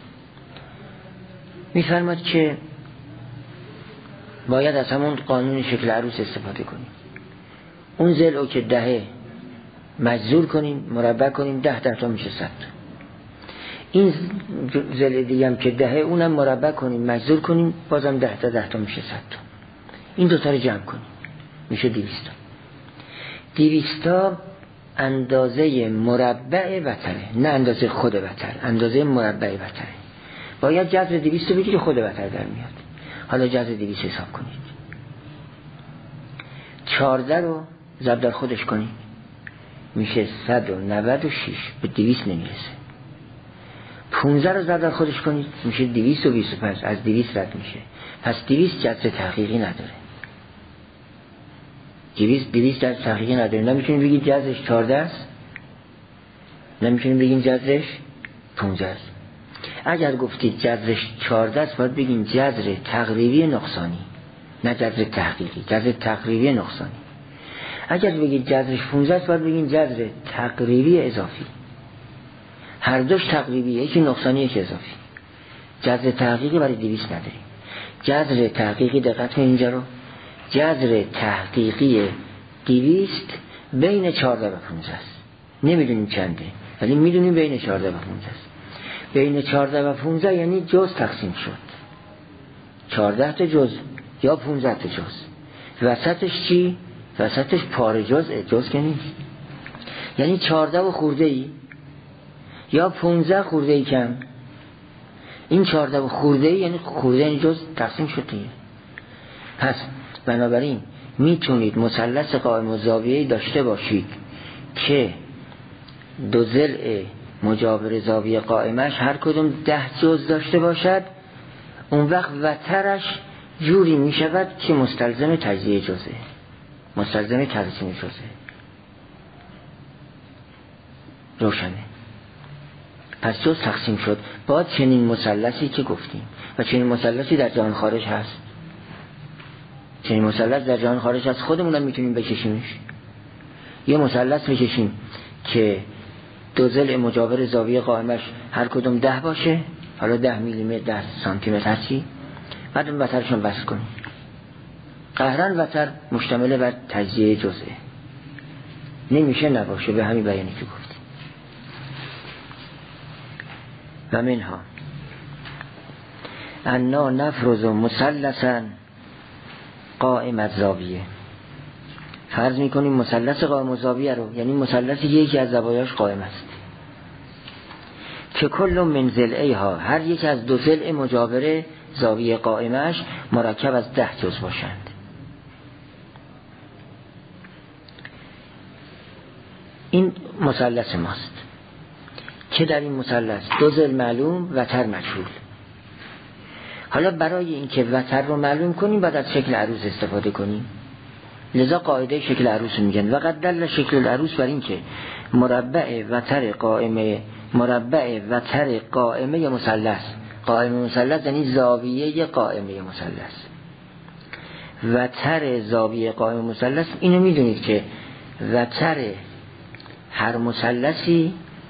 میفرماد که باید از همون قانون شکل عروس استفاده کنیم. اون ضلع رو که 10 مجذور کنیم، مربع کنیم، 10 تا میشه 100. این ضلع دیگه هم که 10 اونم مربع کنیم، مجذور کنیم، بازم 10 تا میشه 100. این 2 تا رو جمع کنیم میشه 200. 200 اندازه مربع وتره، نه اندازه خود وتر، اندازه مربع وتره. باید جذر 200 رو بگیری، خود وتر در میاد. حالا جذر 200 حساب کنید. 14 رو ضرب در خودش کنید میشه 196، به 200 نمیرسه. 15 رو ضرب در خودش کنید میشه 225، از 200 رد میشه. پس 200 جذر تحقیقی نداره. 200 جذر تحقیقی نداره. نمیتونیم بگید جذرش 14 است، نمیتونیم بگیم جذرش 15 است. اگر گفتید جذرش 14 است باید بگیم جذر تقریبی نقصانی. نه جذر تحقیقی. جذر تقریبی نقصانی. اگر بگید جذرش 15 است باید بگید جذر تقریبی اضافی. هر دوش تقریبی، یکی نقصانی یکی اضافی. جذر تحقیقی برای 200 نداریم. جذر تحقیقی دقت کنید اینجا رو، جذر تحقیقی 200 بین 14 و 15 است. نمیدونیم چنده ولی میدونیم بین 14 و 15 است. بین 14 و 15 یعنی جز تقسیم شد، 14 تا جز یا 15 تا جز. وسطش چی؟ وسطش پاره جز که نیست. یعنی 14 و خورده ای یا 15 خورده ای کم. این 14 و خورده ای یعنی خورده یعنی جز تقسیم شد دیگه. پس بنابراین میتونید مثلث قائم الزاویه‌ای داشته باشید که دو ضلع مجاور زاویه قائمش هر کدوم 10 جز داشته باشد. اون وقت وترش جوری می شود که مستلزم تجزیه جزه، مستلزم تقسیم جزه. روشنه؟ پس جز تقسیم شد با چنین مثلثی که گفتیم و چنین مثلثی در جهان خارج هست. چنین مثلث در جهان خارج هست، خودمون هم میتونیم بکشیمش. یه مثلث بکشیم که دو ضلع مجاور زاویه قائمش هر کدوم 10 باشه، حالا 10 میلیمتر 10 سانتی متر هرچی، بعد اون وترشون وصل کنیم. قهرن وتر مشتمل بر تجزیه جزئه، نمیشه نباشه، به همین بیانی که گفتیم. و منها انا نفرض مثلثا قائم الزاویه. فرض میکنیم مثلث قائم الزاویه رو، یعنی مثلثی یکی از زوایاش قائم است، که کل من ضلعیها، هر یک از دو ضلع مجاور زاویه قائمش مرکب از 10 جز باشند. این مثلث ماست که در این مثلث دو ضلع معلوم وتر مجهول. حالا برای اینکه وتر رو معلوم کنیم باید از شکل عروض استفاده کنیم، لذا قاعده شکل عروض میگن. وقت دل شکل العروض بر این که مربع وتر قائمه مثلث، قائمه مثلث یعنی زاویه قائمه مثلث، وتر زاویه قائمه مثلث. اینو میدونید که وتر هر مثلثی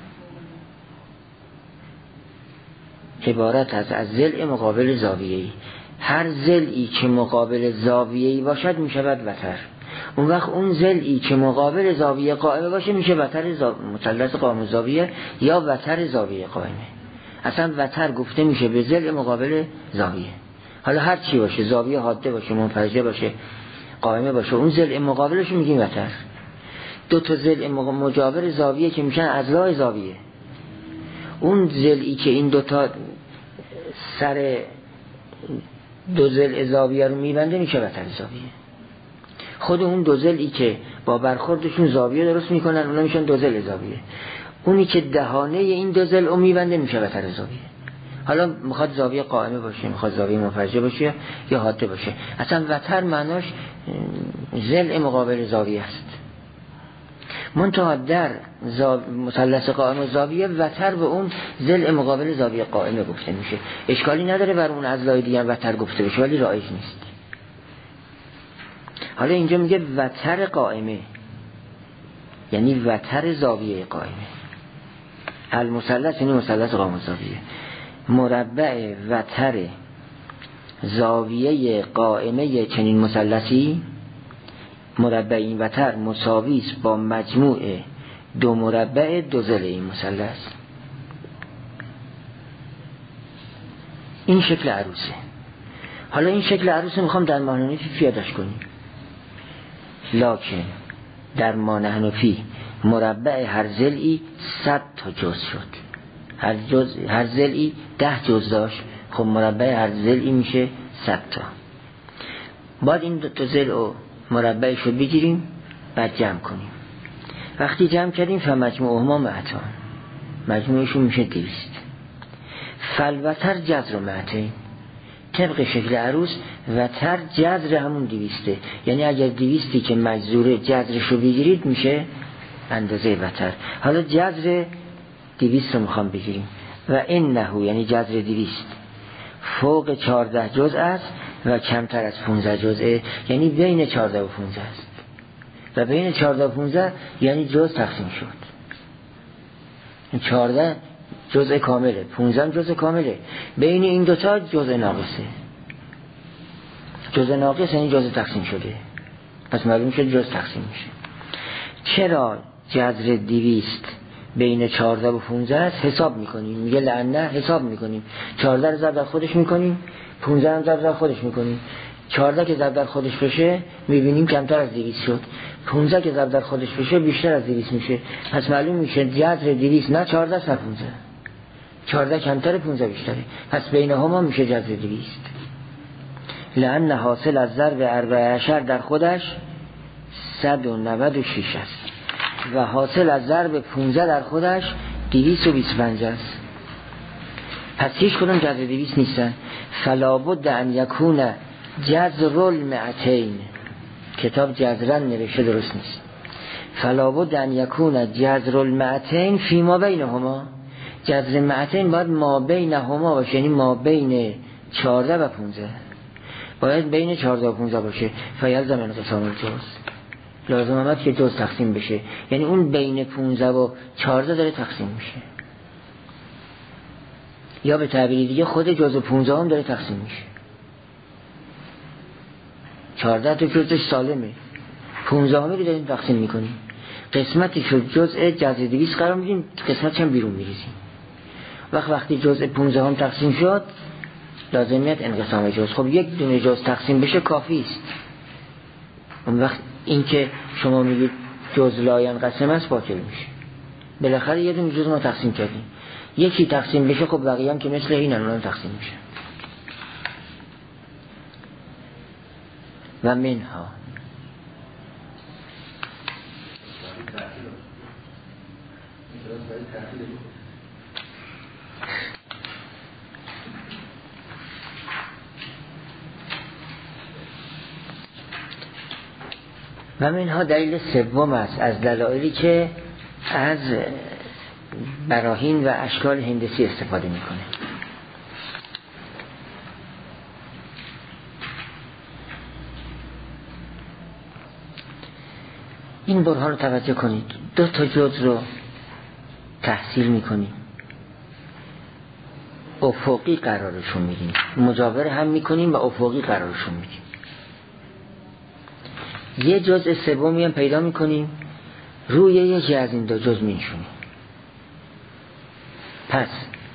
عبارت از ضلع مقابل زاویه‌ای. هر ضلعی که مقابل زاویه‌ای باشد میشود وتر. اون وقت اون ضلعی که مقابل زاویه قائمه باشه میشه وتر مثلث قائم الزاویه یا وتر زاویه قائمه. اصلا وتر گفته میشه به ضلع مقابل زاویه، حالا هر چی باشه، زاویه حاده باشه، منفجره باشه، قائمه باشه، اون ضلع مقابلش میگیم وتر. دو تا ضلع مجاور زاویه که میشن اضلاع زاویه، اون ضلعی که این دوتا سر دو ضلع زاویه رو میبنده میشه وتر زاویه. خود اون دو ضلعی که با برخوردشون زاویه درست میکنن اونا میشن دو ضلع زاویه. اونی که دهانه این دو ضلع رو میبنده میشه وتر زاویه. حالا میخواد زاویه قائمه باشه، میخواد زاویه منفجره باشه یا حاده باشه، اصلا وتر معناش ضلع مقابل زاویه است. منتها در مثلث قائم الزاویه وتر به اون ضلع مقابل زاویه قائمه گفته میشه. اشکالی نداره بر اون اضلاع دیگه وتر گفته بشه ولی رایج نیست. حالا اینجا میگه وتر قائمه یعنی وتر زاویه قائمه. المثلث یعنی مثلث قائم الزاویه. مربع وتر زاویه قائمه چنین مثلثی، مربع این وتر مساوی است با مجموع دو مربع دو ضلع این مثلث. این شکل عروسه. حالا این شکل عروسه میخوام در ماهنفی پیادش کنیم. لکن در ماهنفی مربع هر ضلعی 100 تا جز شد. هر ضلعی 10 جز داشت، خب مربع هر ضلعی میشه 100 تا. باید این دو تا ضلع رو مربعش رو بگیریم بعد جمع کنیم. وقتی جمع کردیم فمجموعهما معتان، مجموعشون میشه 200. فالوتر جذر معتین، طبق شکل عروس وتر جذر همون 200، یعنی اگر 200 که مجذوره جذرش رو بگیرید میشه اندازه وتر. حالا جذر 200 رو میخوام بگیریم و انه یعنی جذر 200 فوق 14 جز است و کمتر از 15 جزء یعنی بین 14 و 15 است و بین 14 و 15 یعنی جزء تقسیم شد. 14 جزء کامله، 15 جزء کامله، بین این دوتا جزء ناقصه. جزء ناقص یعنی جزء تقسیم شده، پس معلوم شد جزء تقسیم میشه. چرا جذر 200 بین 14 و 15 است؟ حساب میکنیم، میگه لعنه حساب میکنیم، 14 رو ضرب در خودش میکنیم، 15 هم ضرب در خودش میکنیم. 14 که ضرب در خودش بشه میبینیم کمتر از 200 شد، 15 که ضرب در خودش بشه بیشتر از 200 میشه، پس معلوم میشه جذر 200 نه 14 نه 15، 14 کمتر 15 بیشتره، پس بینهما میشه جذر 200. لأن حاصل از ضرب 14 در خودش 196 است و حاصل از ضرب 15 در خودش 225 است. پس هیچ کدوم جذر 200 نیستن. فلا بد ان یکون جذر المئتین، کتاب جذرن نوشته درست نیست، فلا بد ان یکون جذر المئتین فی ما بینهما، جذر مئتین باید ما بینهما باشه، یعنی ما بین 14 و 15 باید بین 14 و 15 باشه. فیلزم انقسام الجزء، لازم آمد که جزء تقسیم بشه، یعنی اون بین 15 و 14 داره تقسیم میشه، یا به تعبیر دیگه خود جزء 15 هم داره تقسیم میشه. 14 تا جزء سالمه، 15 همی رو داریم تقسیم میکنیم، قسمتی شد جزء جذر 200 قرار میدیم، قسمتش هم بیرون میریزیم. وقتی جزء 15 هم تقسیم شد لازمیت انقسام جزء. خب یک دونه جزء تقسیم بشه کافی است. اون وقت این که شما میگید جزء لا ینقسم است باطل میشه. بالاخره یه دونه جزء ما تقسیم کردیم، یکی تقسیم بشه خب بقیه هم که مثل این هم تقسیم میشه. و منها و منها دلیل سوم است از دلایلی که از براهین و اشکال هندسی استفاده میکنه. این برهان رو توجه کنید، دو تا جزء رو تحصیل میکنیم، افقی قرارشون میدیم، مجاور هم میکنیم و افقی قرارشون میدیم. یه جزء سومی هم پیدا میکنیم روی یکی از این دو جزء میشونیم. پس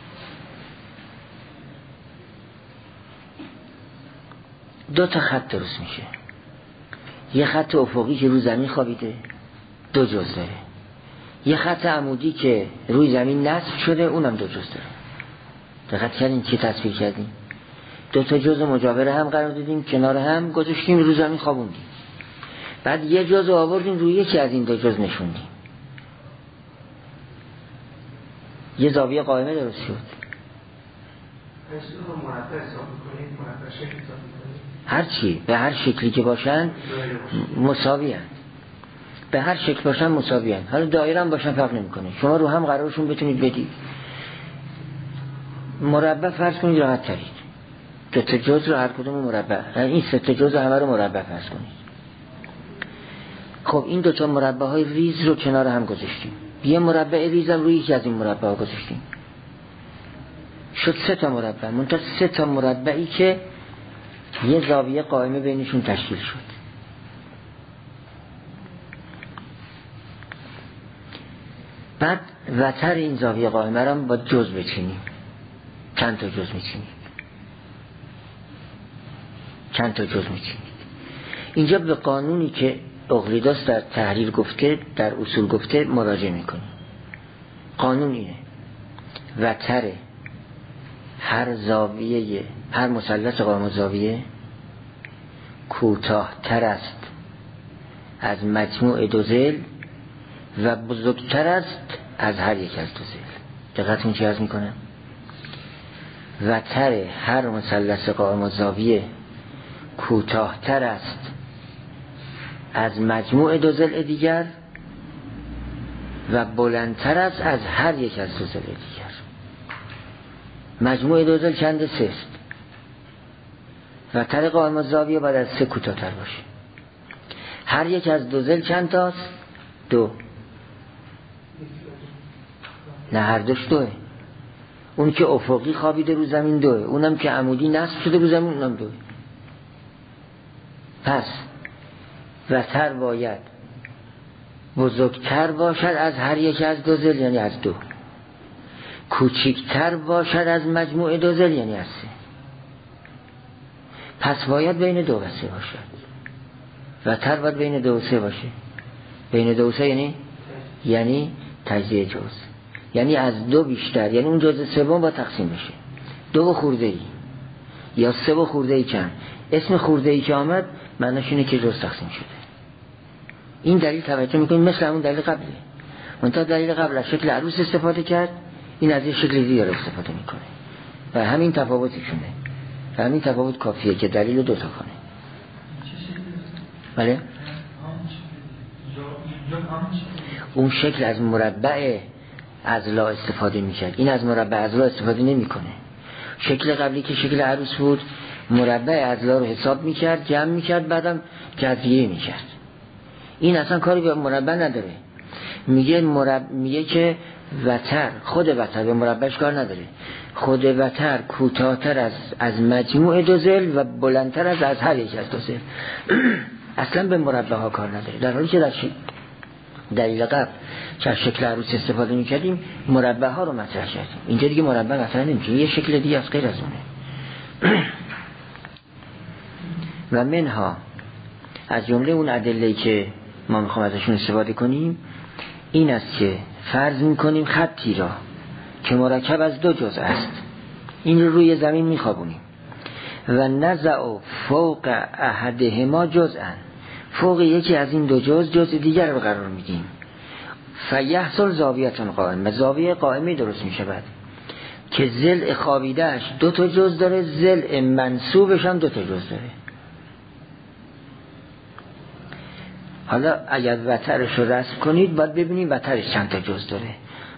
دو تا خط درست میشه، یه خط افقی که روی زمین خوابیده دو جزء داره، یه خط عمودی که روی زمین نصب شده اونم دو جزء داره. دقت کردین چی تصویر کردیم؟ دو تا جزء مجاور هم قرار دادیم، کنار هم گذاشتیم، روی زمین خوابوندیم، بعد یه جزء آوردیم روی یکی از این دو جزء نشوندیم، یه زاویه قائمه درست شد. هر چی به هر شکلی که باشن مساوی هست، به هر شکل باشن مساوی هست. حالا دایره هم باشن فرق نمیکنه، شما رو هم قرارشون بتونید بدید. مربع فرض کنید راحت ترید، دو تا جزء رو هر کدوم مربع، این سه تا جزء همه رو مربع فرض کنید. خب این دو تا مربع های ریز رو کنار هم گذاشتیم، یه مربع ریز هم روی یکی از این مربع ها گذاشتیم، شد سه تا مربع، منتها سه تا مربعی که یه زاویه قائمه بینشون تشکیل شد. بعد وتر این زاویه قائمه رو با جزء بچینیم، چند تا جزء میچینیم، چند تا جزء میچینیم. اینجا به قانونی که اقلیدس در تحریر گفته، در اصول گفته مراجعه میکنیم. قانون اینه: وتر هر زاویه، هر مثلث قائم الزاویه کوتاه‌تر است از مجموع دو ضلع و بزرگتر است از هر یک از دو ضلع. دقیقاً چی عرض میکنم؟ وتر هر مثلث قائم الزاویه کوتاه‌تر است از مجموع دو ضلع دیگر و بلندتر است از هر یک از دو ضلع دیگر. مجموع دو ضلع چند؟ سه است. وتر قائم الزاویه باید از 3 کوتاه‌تر باشه. هر یک از دو ظل چند تاست؟ 2. نه هر دوش 2. اون که افقی خوابیده رو زمین 2، اونم که عمودی نصب شده رو زمین اونم 2. پس وتر باید بزرگتر باشد از هر یک از دو ظل یعنی از 2، کوچکتر باشد از مجموع دو ظل یعنی از 3. پس باید بین 2 و 3 باشد. وتر باید بین 2 و 3 باشه. بین 2 و 3 یعنی تجزیه جزء، یعنی از 2 بیشتر، یعنی اون جزء سوم با تقسیم بشه. 2 خورده ای یا 3 خورده ای کم. اسم خورده ای که آمد معناش اینه که جزء تقسیم شده. این دلیل توجه میکنیم مثل همون دلیل قبله. منتها دلیل قبل از شکل عروس استفاده کرد، این از یه شکل دیگر استفاده میکنه و همین تفاوتشونه و همین تفاوت کافیه که دلیل 2 تا کنه. بله؟ اون شکل از مربع اضلاع استفاده میکرد، این از مربع اضلاع استفاده نمیکنه. شکل قبلی که شکل عروس بود مربع اضلاع رو حساب میکرد، جمع میکرد، بعدم جذریه میکرد. این اصلا کاری به مربع نداره. میگه که وتر، خود وتر به مربعش کار نداره. خود وتر کوتاه‌تر از مجموع دو ظل و بلندتر از هر یک از دو ظل. اصلا به مربع ها کار نداره. در حالی که در دلیل قبل که از شکل عروس استفاده میکردیم مربع ها رو مطرح کردیم. اینجا دیگه مربع مطرح نمیشه، یه شکل دیگه از غیر از اونه. و منها از جمله اون ادله‌ای که ما میخوام ازشون استفاده کنیم این است که فرض میکنیم خطی را که مرکب از 2 جزء است، این رو روی زمین میخوابونیم و نزع فوق احدهما جزءا، فوق یکی از این 2 جزء دیگر رو قرار میدیم. فیحصل زاویتون قائمه، زاویه قائمه درست میشود که ضلع خوابیدهش 2 تا جزء داره، ضلع منصوبش هم 2 تا جزء داره. حالا اگر وترش رو رسم کنید باید ببینید وترش چند تا جزء داره.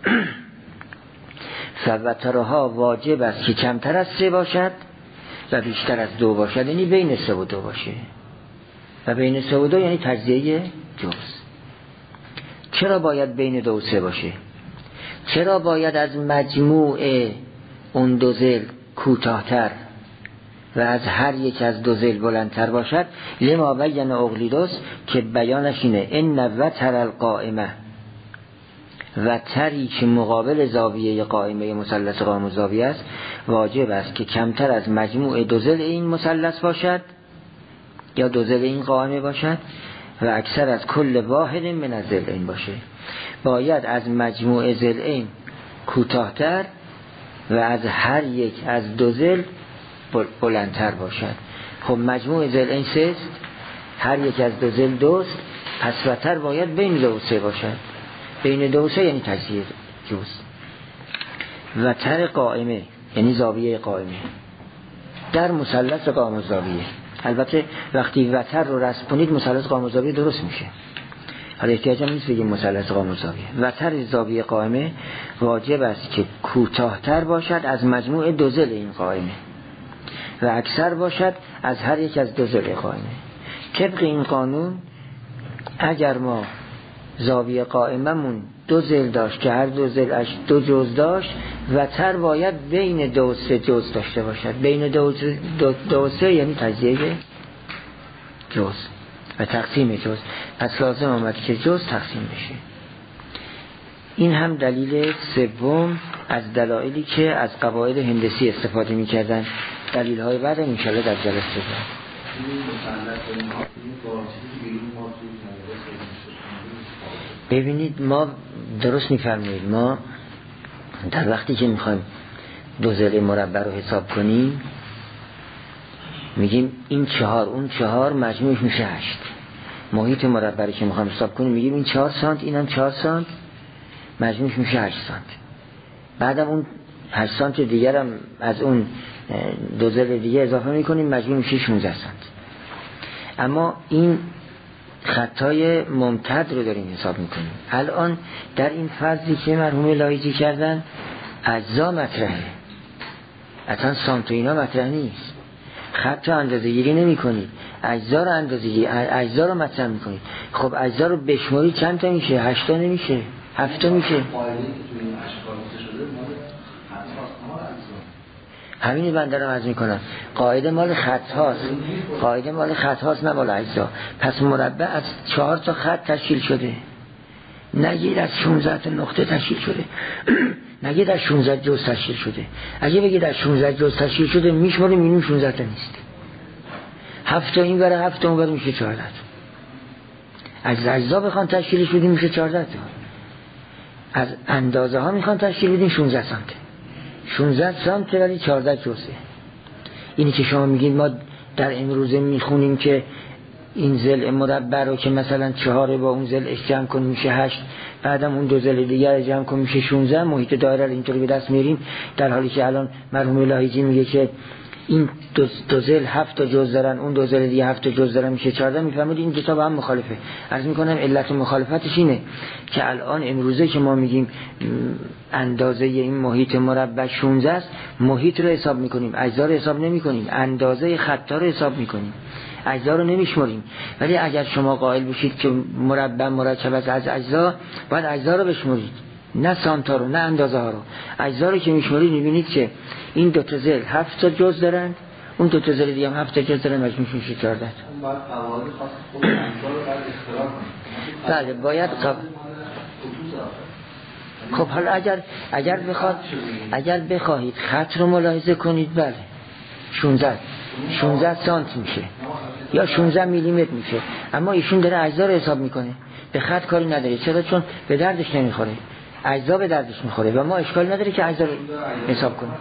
فوترها واجب است که کمتر از 3 باشد و بیشتر از 2 باشد، یعنی بین 3 و 2 باشه و بین 3 و 2 یعنی تجزیه جزء. چرا باید بین 2 و 3 باشه؟ چرا باید از مجموع اون 2 ظل کوتاه‌تر و از هر یک از 2 ظل بلندتر باشد؟ لما بین اقلیدس که بیانش اینه ان وتر القائمه، وتری که مقابل زاویه قائمه مثلث قائم الزاویه است واجب است که کمتر از مجموع 2 ظل این مثلث باشد یا 2 ظل این قائمه باشد و اکثر از کل واحد من از ضلعین باشه. باید از مجموع ضلعین کوتاه‌تر و از هر یک از 2 ظل بلندتر باشد. خب مجموع ضلعین 3 است، هر یک از 2 ظل 2 است، پس وتر باید بین 2 و 3 باشد. بین 2 و 3 یعنی تجزیه جزء. وتر قائمه یعنی زاویه قائمه در مثلث قائم الزاویه. البته وقتی وتر رو رسم کنید مثلث قائم الزاویه درست میشه، حالا احتیاج هم نیست بگیم مثلث قائم الزاویه. وتر زاویه قائمه واجب است که کوتاه‌تر باشد از مجموع 2 ظل این قائمه و اکثر باشد از هر یک از 2 ظل قائمه. طبق این قانون اگر ما زاویه قائممون 2 ظل داشت که هر 2 ظلش 2 جزء داشت، وتر باید بین 2 و 3 جزء داشته باشد. بین 2 و 3 یعنی تجزیه جزء و تقسیم جزء. پس لازم آمد که جزء تقسیم بشه. این هم دلیل سوم از دلایلی که از قواعد هندسی استفاده می‌کردن. دلیل های بعد انشالله در جلسه بعد. ببینید ما درست می‌فرمایید، ما در وقتی که می‌خوایم 2 ضلع مربع رو حساب کنیم میگیم این 4 اون 4 مجموعش میشه 8. محیط مربع رو که می‌خوایم حساب کنیم میگیم این 4 سانت اینم 4 سانت مجموعش میشه 8 سانت. بعدم اون 8 سانت دیگر هم از اون 2 ضلع دیگه اضافه می‌کنیم مجموع میشه 16 سانت. اما این خطای ممتد رو داریم حساب میکنیم. الان در این فرضی که مرحوم لایجی کردن اجزا مطرحه، اصلا سانت و اینا مطرح نیست. خط رو اندازه گیری نمی کنید، اجزا رو اندازه گیری، اجزا رو مطرح می کنید. خب اجزا رو بشماری چند تا میشه؟ 8 تا نمیشه، 7 تا میشه. همینی بنده رو عرض میکنم. قاعده مال خط هاست، قاعده مال خط هاست نه مال اجزا. پس مربع از 4 تا خط تشکیل شده، نگید از 16 تا نقطه تشکیل شده، نگید از 16 جزء تشکیل شده. اگه بگید از 16 جزء تشکیل شده میشماریم اینو 16 تا نیست. 7 تا این بره 7 تا اون بره میشه 14 تا. از اجزا بخوان تشکیلش بدیم میشه 14 تا. از اندازه ها میخوان تشکیل بدیم 16 سانته. 16 سانته ولی 14 جزءه. اینی که شما میگید ما در امروزه میخونیم که این ضلع مربع رو که مثلا 4 با اون ضلع جمع کن میشه 8، بعدم اون 2 ضلع دیگر جمع کن میشه 16، محیط دایره رو اینطوری به دست میاریم، در حالی که الان مرحوم لاهیجی میگه که این 2 ضلع 7 تا جزء دارن، اون 2 ضلع دیگه 7 تا جزء دارن میشه 14. میفهمید این دو تا با هم مخالفه. عرض میکنم علت مخالفتش اینه که الان امروزه که ما میگیم اندازه این محیط مربع 16 است، محیط رو حساب میکنیم، اجزا رو حساب نمیکنیم، اندازه خطا رو حساب میکنیم، اجزا رو نمیشمریم. ولی اگر شما قائل بشید که مربع مرکب است از اجزا، باید اجزا رو بشمرید، نه سانتا رو، نه اندازه ها رو. اجزا رو که میشمرید میبینید که این 2 تا ضلع 7 تا جزء دارن، اون 2 تا ضلع دیگه هم 7 تا جزء دارن، مجموع میشه 14 تا. باید قواعد خاص خود اجزا رو بعد اختراع کنید. بله باید خب حالا اگر بخواهید خط رو ملاحظه کنید، بله 16 سانت میشه یا 16 میلیمتر میشه، اما ایشون داره اجزا رو حساب میکنه، به خط کاری نداره. چرا؟ چون به دردش نمیخوره، اجزا به دردش میخوره و ما اشکال نداره که اجزا رو حساب کنیم.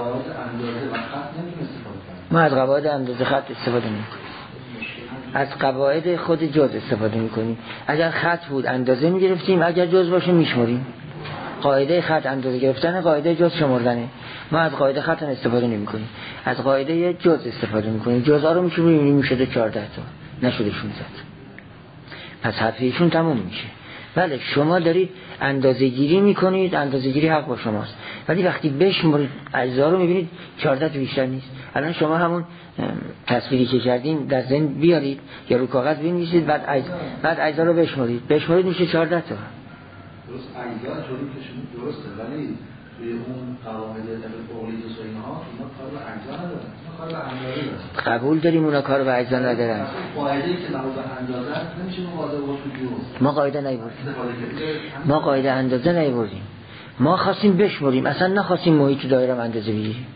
ما از قواعد اندازه خط استفاده نمیکنیم، از قواعد خود جزء استفاده میکنیم. اگر خط بود اندازه میگرفتیم، اگر جزء باشه میشمریم. قاعده خط اندازه گرفتن، قاعده جزء شمردنه. ما از قاعده خط استفاده نمیکنیم، از قاعده جزء استفاده میکنیم. جزء رو میشمریم، میشه 14 تا، نشده 16 تا. پس حرف ایشون تموم میشه. بله شما دارید اندازه گیری میکنید، اندازه گیری حق با شماست، ولی وقتی بشمرید اجزا رو میبینید 14 تا بیشتر نیست. الان شما همون تصویری که کردین در ذهن بیارید یا رو کاغذ بنویسید، بعد اجزا رو بشمرید میشه 14 تا. درست اجزا جوری که شما درسته، ولی توی اون قواعد تقلیدی و اینها اینا کار به اجزا ندارن، کار به اندازه دارن. قبول داریم اونا کار به اجزا ندارن. قاعده‌ای که مربوط به اندازه است نمیشه مقایسه با جزء. ما قاعده نیاوردیم، ما قاعده اندازه نیاوردیم، ما خواستیم بشمریم، اصلا نخواستیم محیط دایره رو اندازه بگیریم.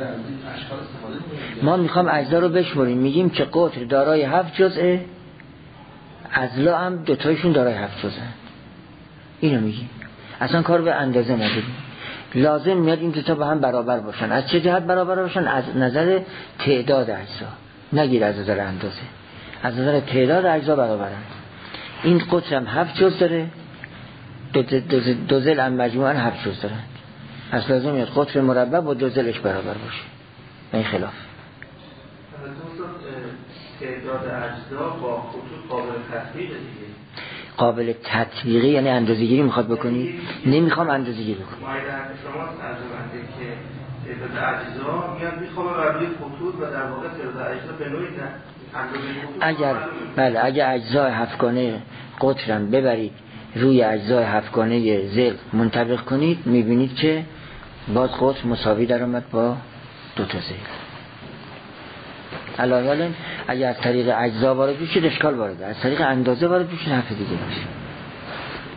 ما میخوام اجزا رو بشمریم، میگیم که قطر دارای 7 جزء، اضلاع هم 2 تایشون دارای 7 جزء. اینو میگیم، اصلا کار به اندازه نداریم. لازم میاد این 2 تا با هم برابر باشن. از چه جهت برابر باشن؟ از نظر تعداد اجزا، نگیر از نظر اندازه، از نظر تعداد اجزا برابرن. این قطر هم 7 جزء داره، 2 ضلع هم مجموعاً 7 جزء دارن. پس لازم میاد قطر مربع با 2 ضلعش برابر باشه. این خلاف تعداد اجزا با خطوط قابل تطبیق دیگه. قابل تطبیقی یعنی اندازه‌گیری میخواد بکنی؟ نمیخوام اندازه‌گیری بکنم. مایه حرف شما ترجمه که تعداد اجزا میاد میخوام بر روی خطوط و در واقع تعداد اجزا به نوعی اگر اجزای هفتگانه قطرم ببرید روی اجزای هفتگانه ضلع منطبق کنید، میبینید که باز قطر مساوی در آمد با 2 تا ضلع. علاوه اگر از طریق اجزا وارد بشید اشکال وارده، از طریق اندازه وارد بشید حرف دیگه باشه.